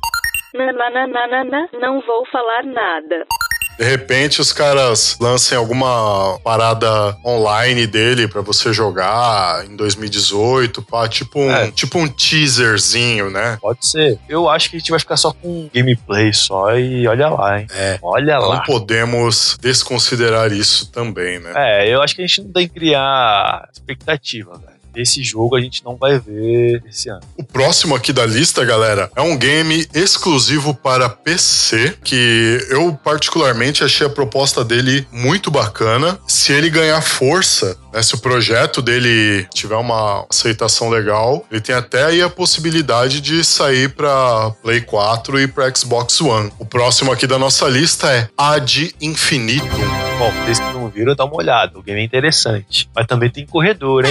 Speaker 3: Não vou falar nada.
Speaker 1: De repente os caras lancem alguma parada online dele pra você jogar em 2018, pá, tipo um teaserzinho, né?
Speaker 2: Pode ser. Eu acho que a gente vai ficar só com gameplay só e olha lá, hein? Olha lá.
Speaker 1: Não podemos desconsiderar isso também, né?
Speaker 2: Eu acho que a gente não tem que criar expectativa, velho. Esse jogo a gente não vai ver esse ano.
Speaker 1: O próximo aqui da lista, galera, é um game exclusivo para PC, que eu particularmente achei a proposta dele muito bacana. Se ele ganhar força, né, se o projeto dele tiver uma aceitação legal, ele tem até aí a possibilidade de sair para Play 4 e para Xbox One. O próximo aqui da nossa lista é Ad Infinitum.
Speaker 2: Bom, vocês que não viram, dá uma olhada. O game é interessante. Mas também tem corredor, hein?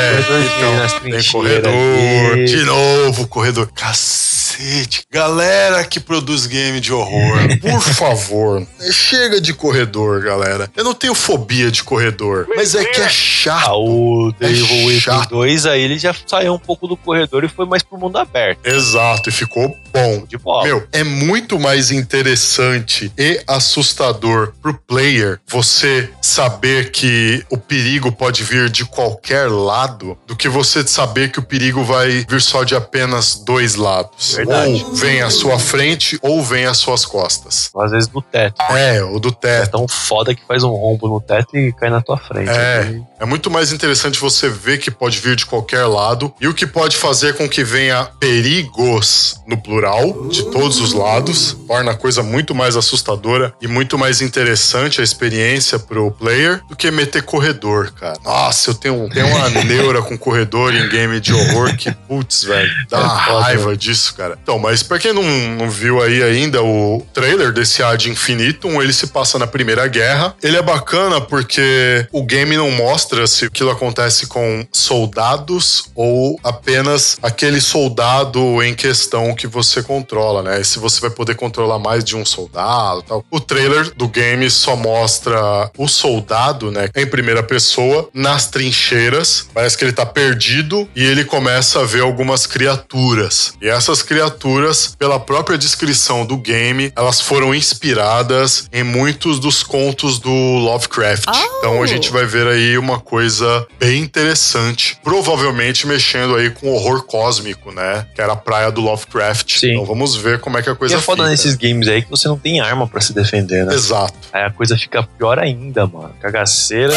Speaker 1: Tem corredor. De novo, corredor. Cacete. Galera que produz game de horror, por favor, chega de corredor, galera. Eu não tenho fobia de corredor, mas é que é chato.
Speaker 2: O Devil Within 2, aí ele já saiu um pouco do corredor e foi mais pro mundo aberto.
Speaker 1: Exato, e ficou bom.
Speaker 2: De bola.
Speaker 1: Meu, é muito mais interessante e assustador pro player você saber que o perigo pode vir de qualquer lado do que você saber que o perigo vai vir só de apenas dois lados.
Speaker 2: Verdade.
Speaker 1: Ou vem à sua frente ou vem às suas costas.
Speaker 2: Às vezes do teto.
Speaker 1: O do teto.
Speaker 2: É tão foda que faz um rombo no teto e cai na tua frente.
Speaker 1: É muito mais interessante você ver que pode vir de qualquer lado e o que pode fazer com que venha perigos, no plural, de todos os lados, torna a coisa muito mais assustadora e muito mais interessante a experiência pro player do que meter corredor, cara. Nossa, eu tenho uma neura com corredor em game de horror que, putz, velho, dá uma raiva disso, cara. Então, mas pra quem não viu aí ainda o trailer desse Ad Infinitum, ele se passa na Primeira Guerra. Ele é bacana porque o game não mostra se aquilo acontece com soldados ou apenas aquele soldado em questão que você controla, né? E se você vai poder controlar mais de um soldado e tal. O trailer do game só mostra o soldado, né, em primeira pessoa, nas trincheiras. Parece que ele tá perdido e ele começa a ver algumas criaturas. E essas criaturas, pela própria descrição do game, elas foram inspiradas em muitos dos contos do Lovecraft. Então a gente vai ver aí uma coisa bem interessante, provavelmente mexendo aí com horror cósmico, né? Que era a praia do Lovecraft.
Speaker 2: Sim.
Speaker 1: Então vamos ver como é que a coisa
Speaker 2: fica. E é foda
Speaker 1: fica
Speaker 2: nesses games aí que você não tem arma pra se defender, né?
Speaker 1: Exato.
Speaker 2: Aí a coisa fica pior ainda, mano. Cagaceira.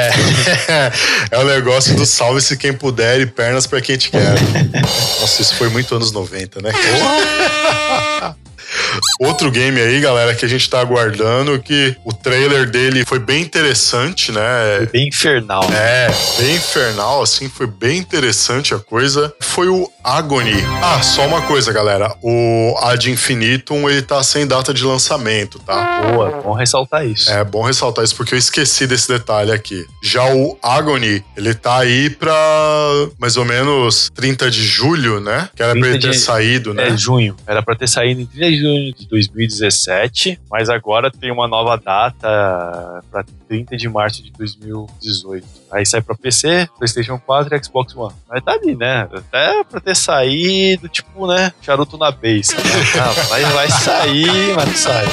Speaker 1: É o negócio do salve-se quem puder e pernas pra quem te quer. Nossa, isso foi muito anos 90, né? Outro game aí, galera, que a gente tá aguardando, que o trailer dele foi bem interessante, né?
Speaker 2: Foi bem infernal.
Speaker 1: Bem infernal, assim, foi bem interessante a coisa. Foi o Agony. Ah, só uma coisa, galera. O Ad Infinitum, ele tá sem data de lançamento, tá?
Speaker 2: Boa, bom ressaltar isso.
Speaker 1: É bom ressaltar isso, porque eu esqueci desse detalhe aqui. Já o Agony, ele tá aí pra mais ou menos 30 de julho, né? Que era pra ele ter saído, né?
Speaker 2: Junho. Era pra ter saído em 30 de junho de 2017, mas agora tem uma nova data pra 30 de março de 2018. Aí sai pra PC, PlayStation 4 e Xbox One. Mas tá ali, né? Até pra ter saído, tipo, né? Charuto na base. Né? Ah, vai sair, mas não saiu.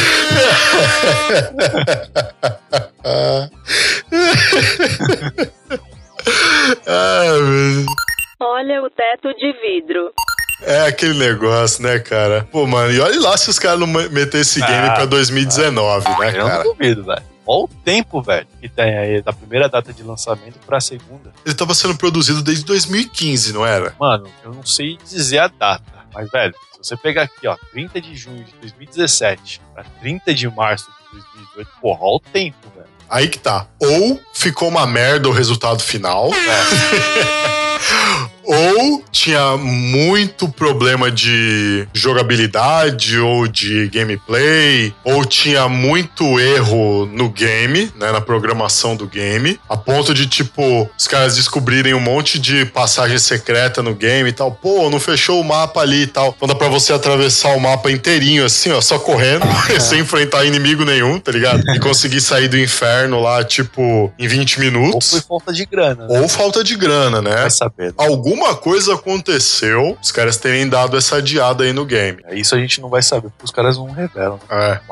Speaker 3: Olha o teto de vidro.
Speaker 1: É aquele negócio, né, cara? Pô, mano, e olha lá se os caras não meter esse game pra 2019, né, cara?
Speaker 2: Eu não duvido, velho. Olha o tempo, velho, que tem aí da primeira data de lançamento pra segunda.
Speaker 1: Ele tava sendo produzido desde 2015, não era?
Speaker 2: Mano, eu não sei dizer a data, mas, velho, se você pegar aqui, ó, 30 de junho de 2017 pra 30 de março de 2018, porra, olha o tempo, velho.
Speaker 1: Aí que tá. Ou ficou uma merda o resultado final. Ou tinha muito problema de jogabilidade ou de gameplay, ou tinha muito erro no game, né, na programação do game, a ponto de, tipo, os caras descobrirem um monte de passagem secreta no game e tal. Pô, não fechou o mapa ali e tal. Então dá pra você atravessar o mapa inteirinho, assim, ó, só correndo, sem enfrentar inimigo nenhum, tá ligado? E conseguir sair do inferno lá, tipo, em 20 minutos.
Speaker 2: Ou foi falta de grana, né?
Speaker 1: Ou falta de grana, né?
Speaker 2: Vai saber, né?
Speaker 1: Alguma coisa aconteceu, os caras terem dado essa adiada aí no game.
Speaker 2: Isso a gente não vai saber, porque os caras não revelam.
Speaker 1: É.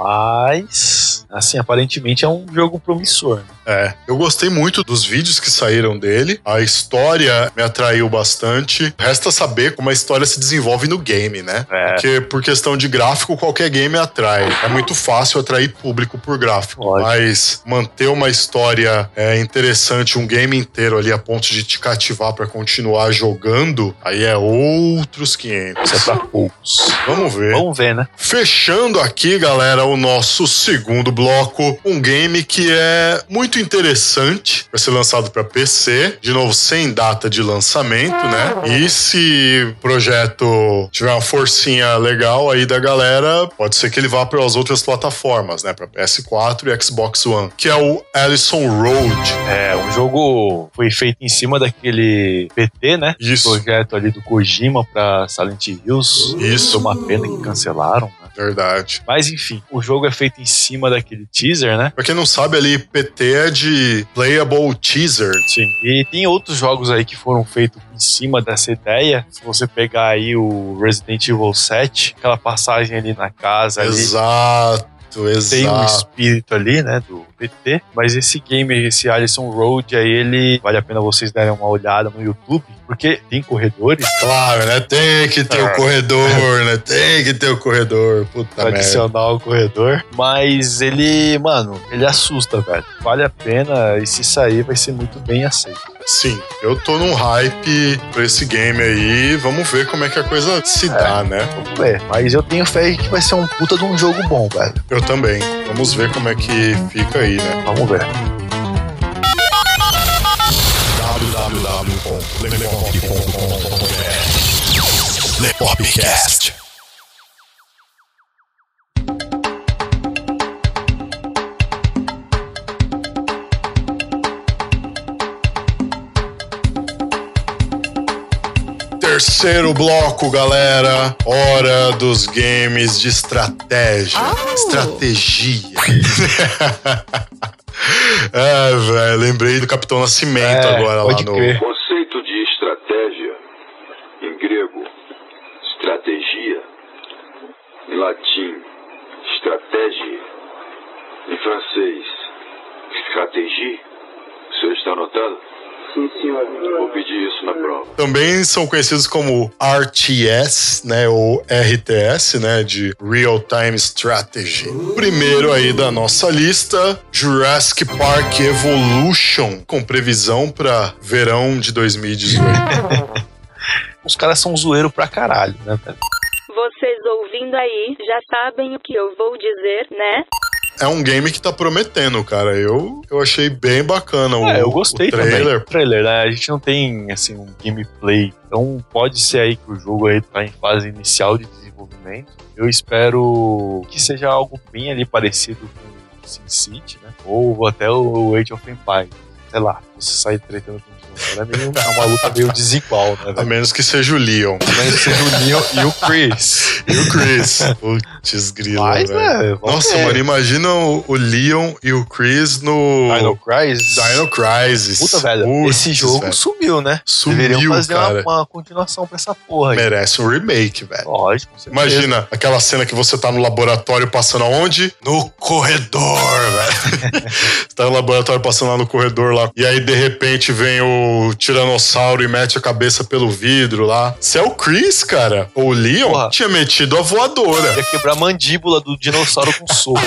Speaker 2: Mas, assim, aparentemente é um jogo promissor, né?
Speaker 1: É. Eu gostei muito dos vídeos que saíram dele. A história me atraiu bastante. Resta saber como a história se desenvolve no game, né?
Speaker 2: É.
Speaker 1: Porque por questão de gráfico, qualquer game atrai. É muito fácil atrair público por gráfico.
Speaker 2: Lógico.
Speaker 1: Mas manter uma história interessante, um game inteiro ali a ponto de te cativar pra continuar jogando, aí é outros 500.
Speaker 2: Isso é pra poucos.
Speaker 1: Vamos ver.
Speaker 2: Vamos ver, né?
Speaker 1: Fechando aqui, galera, o nosso segundo bloco, um game que é muito interessante, vai ser lançado para PC, de novo sem data de lançamento, né? E se o projeto tiver uma forcinha legal aí da galera, pode ser que ele vá para as outras plataformas, né? Para PS4 e Xbox One, que é o Allison Road.
Speaker 2: É, um jogo foi feito em cima daquele PT, né?
Speaker 1: Isso.
Speaker 2: Projeto ali do Kojima pra Silent Hills.
Speaker 1: Isso.
Speaker 2: Foi uma pena que cancelaram, né?
Speaker 1: Verdade.
Speaker 2: Mas enfim, o jogo é feito em cima daquele teaser, né?
Speaker 1: Pra quem não sabe, ali, PT é de Playable Teaser.
Speaker 2: Sim. E tem outros jogos aí que foram feitos em cima dessa ideia. Se você pegar aí o Resident Evil 7, aquela passagem ali na casa ali.
Speaker 1: Exato.
Speaker 2: Tem um espírito ali, né, do PT, mas esse game, esse Allison Road, aí ele vale a pena vocês darem uma olhada no YouTube, porque tem corredores.
Speaker 1: Claro, né? Tem que ter o corredor, né? Tem que ter o corredor. Puta merda.
Speaker 2: Adicionar o corredor. Mas ele, mano, ele assusta, velho. Vale a pena e se sair vai ser muito bem aceito.
Speaker 1: Sim, eu tô num hype pra esse game aí. Vamos ver como é que a coisa se dá, né?
Speaker 2: Vamos ver. Mas eu tenho fé que vai ser um puta de um jogo bom, velho.
Speaker 1: Eu também. Vamos ver como é que fica aí, né?
Speaker 2: Vamos ver.
Speaker 1: www.lepop.com.br Lepopcast. Terceiro bloco, galera. Hora dos games de estratégia. Estratégia. Velho, lembrei do Capitão Nascimento agora lá no...
Speaker 5: O conceito de estratégia, em grego, estratégia, em latim, estratégia, em francês, stratégie. O senhor está anotando?
Speaker 6: Sim, senhor.
Speaker 5: Vou pedir isso na prova.
Speaker 1: Também são conhecidos como RTS, né, ou RTS, né, de Real Time Strategy. Primeiro aí da nossa lista, Jurassic Park Evolution, com previsão para verão de 2018.
Speaker 2: Os caras são zoeiro pra caralho, né, velho?
Speaker 3: vocês ouvindo aí já sabem o que eu vou dizer, né?
Speaker 1: É um game que tá prometendo, cara. Eu achei bem bacana
Speaker 2: eu gostei
Speaker 1: o trailer.
Speaker 2: também. O trailer, né? A gente não tem, assim, um gameplay. Então pode ser aí que o jogo aí tá em fase inicial de desenvolvimento. Eu espero que seja algo bem ali parecido com o SimCity, né? Ou até o Age of Empires. Sei lá, você sai tretando com é uma luta meio desigual, né?
Speaker 1: A menos que seja o Leon.
Speaker 2: A menos que seja o Leon e o Chris.
Speaker 1: Putz, grilo,
Speaker 2: mas,
Speaker 1: velho. Nossa, mano, imagina o Leon e o Chris no...
Speaker 2: Dino Crisis. Puta, velho, esse jogo sumiu, né? Deveriam fazer uma continuação pra essa porra aí.
Speaker 1: Merece um remake, velho.
Speaker 2: Lógico.
Speaker 1: Imagina aquela cena que você tá no laboratório passando aonde? No corredor, velho. Você tá no laboratório passando lá no corredor lá. E aí, de repente, vem o tiranossauro e mete a cabeça pelo vidro lá. Se é o Chris, cara, ou o Leon, tinha metido a voadora.
Speaker 2: Ia quebrar a mandíbula do dinossauro com soco,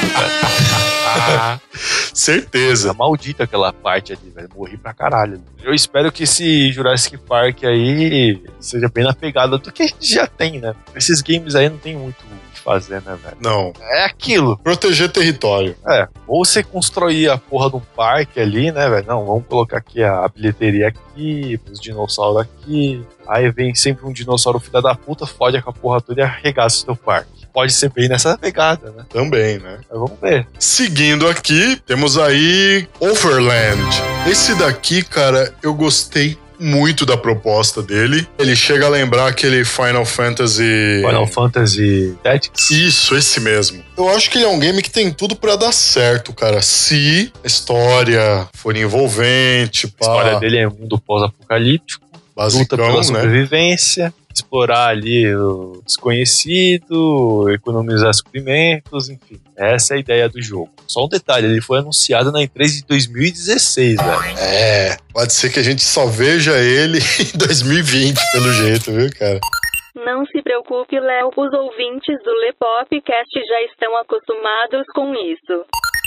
Speaker 2: cara.
Speaker 1: Certeza.
Speaker 2: Tá maldita aquela parte ali, velho. Morri pra caralho. Eu espero que esse Jurassic Park aí seja bem na pegada do que a gente já tem, né? Esses games aí não tem muito fazer, né, velho?
Speaker 1: Não.
Speaker 2: É aquilo.
Speaker 1: Proteger território.
Speaker 2: Ou você construir a porra de um parque ali, né, velho? Não, vamos colocar aqui a bilheteria aqui, os dinossauros aqui. Aí vem sempre um dinossauro filha da puta, fode com a porra toda e arregaça o teu parque. Pode ser bem nessa pegada, né?
Speaker 1: Também, né?
Speaker 2: Mas vamos ver.
Speaker 1: Seguindo aqui, temos aí Overland. Esse daqui, cara, eu gostei muito da proposta dele. Ele chega a lembrar aquele Final Fantasy
Speaker 2: Tactics?
Speaker 1: Isso, esse mesmo. Eu acho que ele é um game que tem tudo pra dar certo, cara. Se a história for envolvente, pá.
Speaker 2: A história dele é mundo pós-apocalíptico. Luta pela sobrevivência. Explorar ali o desconhecido, economizar suprimentos, enfim. Essa é a ideia do jogo. Só um detalhe, ele foi anunciado na E3 de 2016, velho.
Speaker 1: Pode ser que a gente só veja ele em 2020, pelo jeito, viu, cara?
Speaker 3: Não se preocupe, Léo, os ouvintes do Lepopcast já estão acostumados com isso.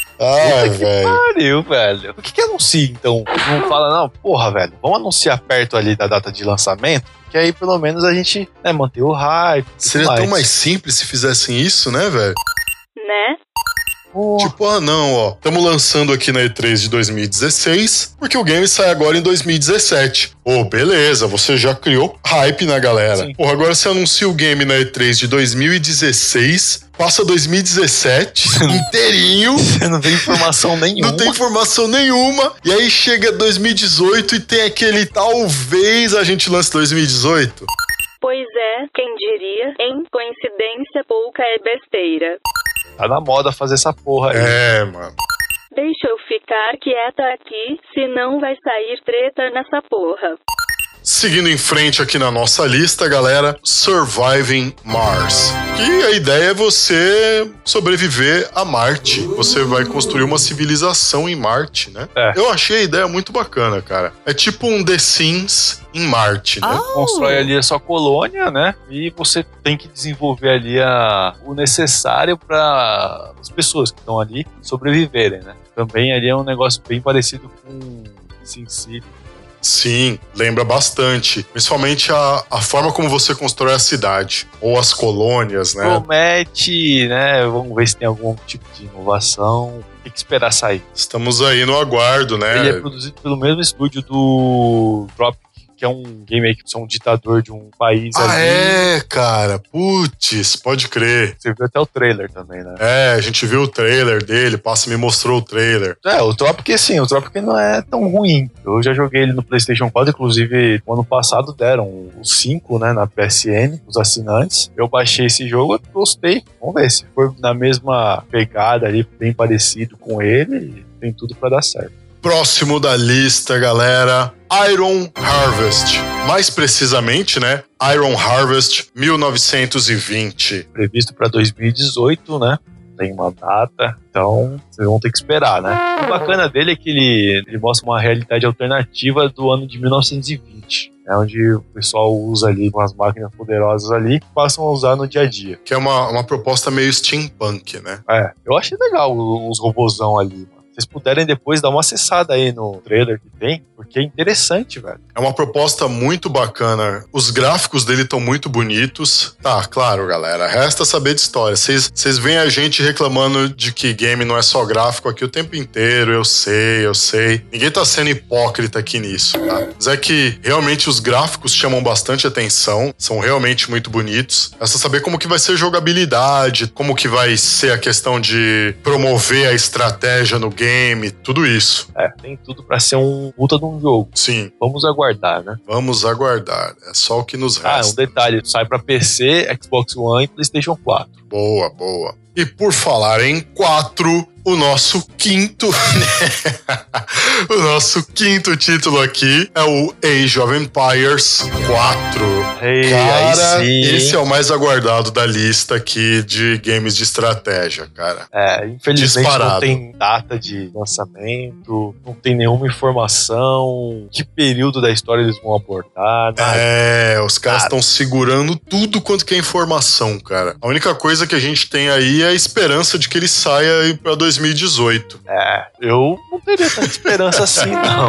Speaker 2: Velho. Pariu, velho. Por que anuncia, então? Não fala, não, porra, velho, vamos anunciar perto ali da data de lançamento? Que aí pelo menos a gente manter o hype.
Speaker 1: Seria tão mais simples se fizessem isso, né, velho?
Speaker 3: Né?
Speaker 1: Tipo, não, ó, estamos lançando aqui na E3 de 2016, porque o game sai agora em 2017. Beleza, você já criou hype na galera.
Speaker 2: Sim.
Speaker 1: Porra, agora você anuncia o game na E3 de 2016, passa 2017 inteirinho.
Speaker 2: Você não tem informação nenhuma.
Speaker 1: Não tem informação nenhuma. E aí chega 2018 e tem aquele talvez a gente lance 2018.
Speaker 3: Pois é, quem diria, em coincidência pouca é besteira.
Speaker 2: Tá na moda fazer essa porra aí.
Speaker 1: Mano.
Speaker 3: Deixa eu ficar quieta aqui, senão vai sair treta nessa porra.
Speaker 1: Seguindo em frente aqui na nossa lista, galera, Surviving Mars. Que a ideia é você sobreviver a Marte. Você vai construir uma civilização em Marte, né? Eu achei a ideia muito bacana, cara. É tipo um The Sims em Marte, né?
Speaker 2: Constrói ali a sua colônia, né? E você tem que desenvolver ali o necessário para as pessoas que estão ali sobreviverem, né? Também ali é um negócio bem parecido com SimCity.
Speaker 1: Sim, lembra bastante. Principalmente a forma como você constrói a cidade. Ou as colônias, né?
Speaker 2: Promete, né? Vamos ver se tem algum tipo de inovação. Tem que esperar sair.
Speaker 1: Estamos aí no aguardo, né?
Speaker 2: Ele é produzido pelo mesmo estúdio do Tropic, que é um game aí que você é um ditador de um país ali.
Speaker 1: Cara. Putz, pode crer.
Speaker 2: Você viu até o trailer também, né?
Speaker 1: A gente viu o trailer dele, me mostrou o trailer.
Speaker 2: O Tropic, sim, o Tropic não é tão ruim. Eu já joguei ele no PlayStation 4, inclusive, no ano passado deram o 5, né, na PSN, os assinantes. Eu baixei esse jogo, gostei. Vamos ver se for na mesma pegada ali, bem parecido com ele, tem tudo pra dar certo.
Speaker 1: Próximo da lista, galera, Iron Harvest. Mais precisamente, né? Iron Harvest 1920.
Speaker 2: Previsto para 2018, né? Tem uma data, então vocês vão ter que esperar, né? O bacana dele é que ele mostra uma realidade alternativa do ano de 1920. Onde o pessoal usa ali umas máquinas poderosas ali que passam a usar no dia a dia.
Speaker 1: Que é uma proposta meio steampunk, né?
Speaker 2: Eu achei legal os robôzão ali, mano. vocês puderem depois dar uma acessada aí no trailer que tem, porque é interessante, velho.
Speaker 1: É uma proposta muito bacana. Os gráficos dele estão muito bonitos. Tá, claro, galera. Resta saber de história. Vocês veem a gente reclamando de que game não é só gráfico aqui o tempo inteiro. Eu sei. Ninguém tá sendo hipócrita aqui nisso, tá? Mas é que realmente os gráficos chamam bastante atenção. São realmente muito bonitos. Resta saber como que vai ser a jogabilidade, como que vai ser a questão de promover a estratégia no game, tudo isso.
Speaker 2: Tem tudo pra ser um puta de um jogo.
Speaker 1: Sim.
Speaker 2: Vamos aguardar, né?
Speaker 1: Vamos aguardar. É só o que nos resta.
Speaker 2: Um detalhe, sai pra PC, Xbox One e PlayStation 4.
Speaker 1: Boa. E por falar em 4, o nosso quinto o nosso quinto título aqui é o Age of Empires 4. Cara, esse é o mais aguardado da lista aqui de games de estratégia, cara.
Speaker 2: Infelizmente
Speaker 1: disparado.
Speaker 2: Não tem data de lançamento, não tem nenhuma informação, que período da história eles vão abordar. Nada.
Speaker 1: Os caras estão segurando tudo quanto que é informação, cara. A única coisa que a gente tem aí é a esperança de que ele saia aí pra 2018.
Speaker 2: Eu não teria tanta esperança assim, não.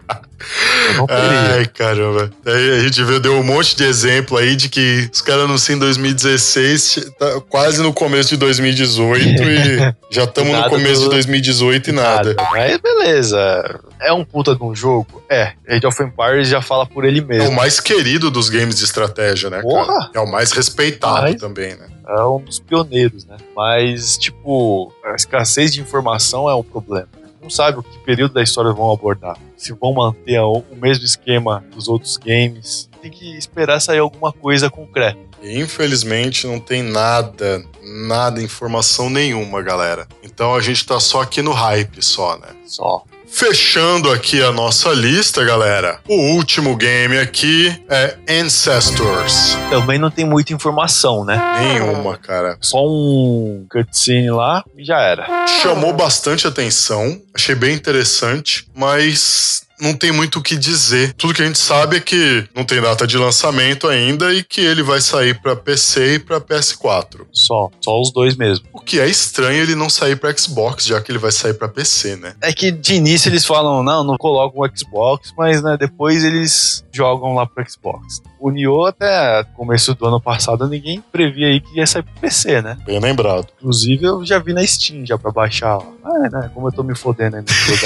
Speaker 2: Eu não teria.
Speaker 1: Ai, caramba. Aí a gente deu um monte de exemplo aí de que os caras anunciam em 2016, tá quase no começo de 2018 e já estamos no começo de 2018 e nada.
Speaker 2: Mas beleza. É um puta de um jogo? Age of Empires já fala por ele mesmo.
Speaker 1: É o mais querido dos games de estratégia, né, cara? É o mais respeitado também, né?
Speaker 2: É um dos pioneiros, né? Mas, tipo, a escassez de informação é um problema. Não sabe o que período da história vão abordar. Se vão manter o mesmo esquema dos outros games. Tem que esperar sair alguma coisa concreta.
Speaker 1: E infelizmente não tem nada, informação nenhuma, galera. Então a gente tá só aqui no hype, né?
Speaker 2: Só.
Speaker 1: Fechando aqui a nossa lista, galera. O último game aqui é Ancestors.
Speaker 2: Também não tem muita informação, né?
Speaker 1: Nenhuma, cara.
Speaker 2: Só um cutscene lá e já era.
Speaker 1: Chamou bastante atenção. Achei bem interessante, mas não tem muito o que dizer. Tudo que a gente sabe é que não tem data de lançamento ainda e que ele vai sair pra PC e pra PS4.
Speaker 2: Só os dois mesmo.
Speaker 1: O que é estranho ele não sair pra Xbox, já que ele vai sair pra PC, né?
Speaker 2: É que de início eles falam, não colocam o Xbox, mas né, depois eles jogam lá pro Xbox. O Nioh até começo do ano passado ninguém previa aí que ia sair pro PC, né?
Speaker 1: Bem lembrado.
Speaker 2: Inclusive eu já vi na Steam já pra baixar lá. Né? Como eu tô me fodendo aí no jogo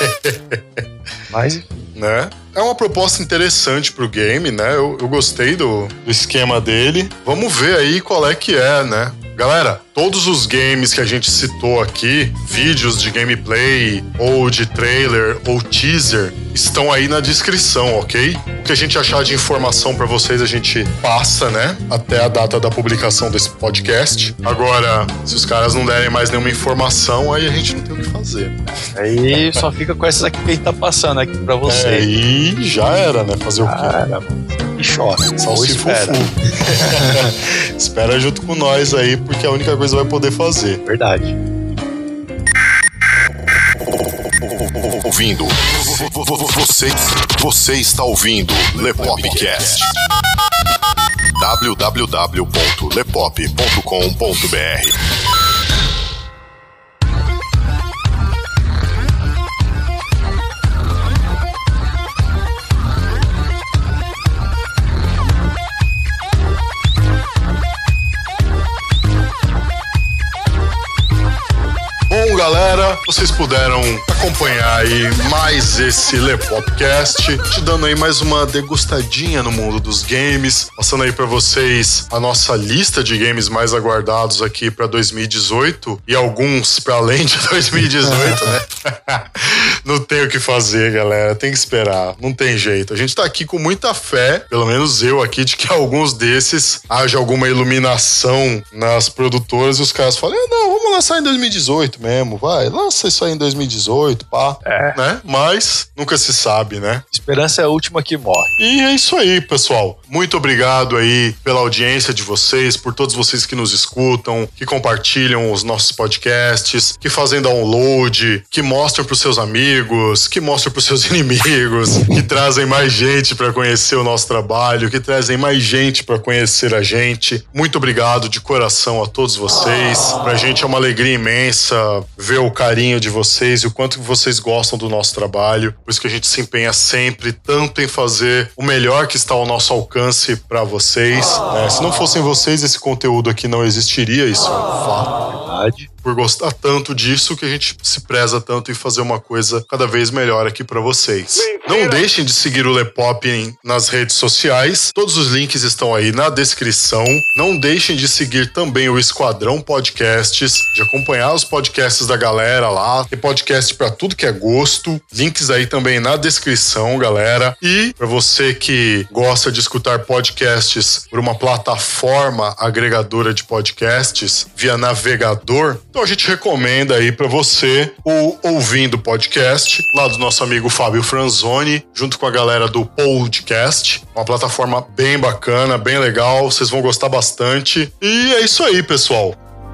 Speaker 2: aí. Mas enfim.
Speaker 1: Né? É uma proposta interessante pro game, né? Eu gostei do esquema dele. Vamos ver aí qual é que é, né? Galera, todos os games que a gente citou aqui, vídeos de gameplay, ou de trailer, ou teaser, estão aí na descrição, ok? O que a gente achar de informação pra vocês, a gente passa, né? Até a data da publicação desse podcast. Agora, se os caras não derem mais nenhuma informação, aí a gente não tem o que fazer.
Speaker 2: Aí só fica com essas aqui que a gente tá passando aqui pra vocês.
Speaker 1: E já era, né? Fazer o quê?
Speaker 2: E chora.
Speaker 1: Só se espera. Espera junto com nós aí, porque é a única coisa que vai poder fazer.
Speaker 2: Verdade.
Speaker 1: Ouvindo. Você está ouvindo Lepopcast. www.lepop.com.br. Bom, galera, vocês puderam acompanhar aí mais esse Lepopcast, te dando aí mais uma degustadinha no mundo dos games, passando aí pra vocês a nossa lista de games mais aguardados aqui pra 2018 e alguns pra além de 2018, né? Não tem o que fazer, galera, tem que esperar, não tem jeito. A gente tá aqui com muita fé, pelo menos eu aqui, de que alguns desses haja alguma iluminação nas produtoras e os caras falam, não, vamos lançar em 2018 mesmo, vai, lança isso aí em 2018, pá, né? Mas nunca se sabe, né?
Speaker 2: Esperança é a última que morre.
Speaker 1: E é isso aí, pessoal. Muito obrigado aí pela audiência de vocês, por todos vocês que nos escutam, que compartilham os nossos podcasts, que fazem download, que mostram pros seus amigos, que mostram pros seus inimigos, que trazem mais gente pra conhecer o nosso trabalho, que trazem mais gente pra conhecer a gente. Muito obrigado de coração a todos vocês. Pra gente é uma alegria imensa ver o carinho carinho de vocês e o quanto que vocês gostam do nosso trabalho. Por isso que a gente se empenha sempre tanto em fazer o melhor que está ao nosso alcance para vocês. Se não fossem vocês, esse conteúdo aqui não existiria, isso é um fato. Verdade. Por gostar tanto disso que a gente se preza tanto em fazer uma coisa cada vez melhor aqui pra vocês. Não deixem de seguir o Lepop nas redes sociais. Todos os links estão aí na descrição. Não deixem de seguir também o Esquadrão Podcasts, de acompanhar os podcasts da galera lá. Tem podcast pra tudo que é gosto. Links aí também na descrição, galera. E pra você que gosta de escutar podcasts por uma plataforma agregadora de podcasts via navegador, então a gente recomenda aí pra você o Ouvindo Podcast, lá do nosso amigo Fábio Franzoni, junto com a galera do Podcast. Uma plataforma bem bacana, bem legal, vocês vão gostar bastante. E é isso aí, pessoal.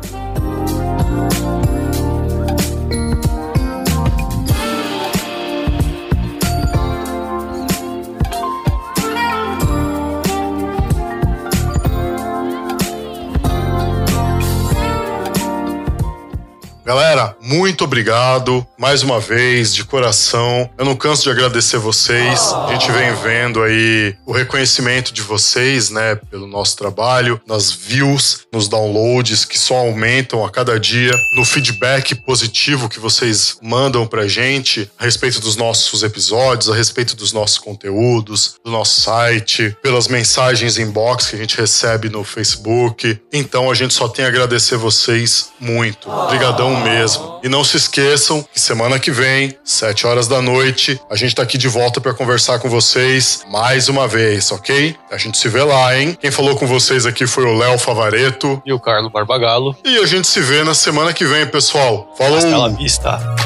Speaker 1: Galera, muito obrigado mais uma vez, de coração. Eu não canso de agradecer vocês. A gente vem vendo aí o reconhecimento de vocês, né, pelo nosso trabalho, nas views, nos downloads que só aumentam a cada dia, no feedback positivo que vocês mandam pra gente a respeito dos nossos episódios, a respeito dos nossos conteúdos, do nosso site, pelas mensagens inbox que a gente recebe no Facebook. Então a gente só tem a agradecer vocês muito. Obrigadão mesmo. E não se esqueçam que semana que vem, 7 horas da noite, a gente tá aqui de volta pra conversar com vocês mais uma vez, ok? A gente se vê lá, hein? Quem falou com vocês aqui foi o Léo Favaretto
Speaker 2: e o Carlos Barbagallo.
Speaker 1: E a gente se vê na semana que vem, pessoal. Falou!
Speaker 2: Hasta la vista.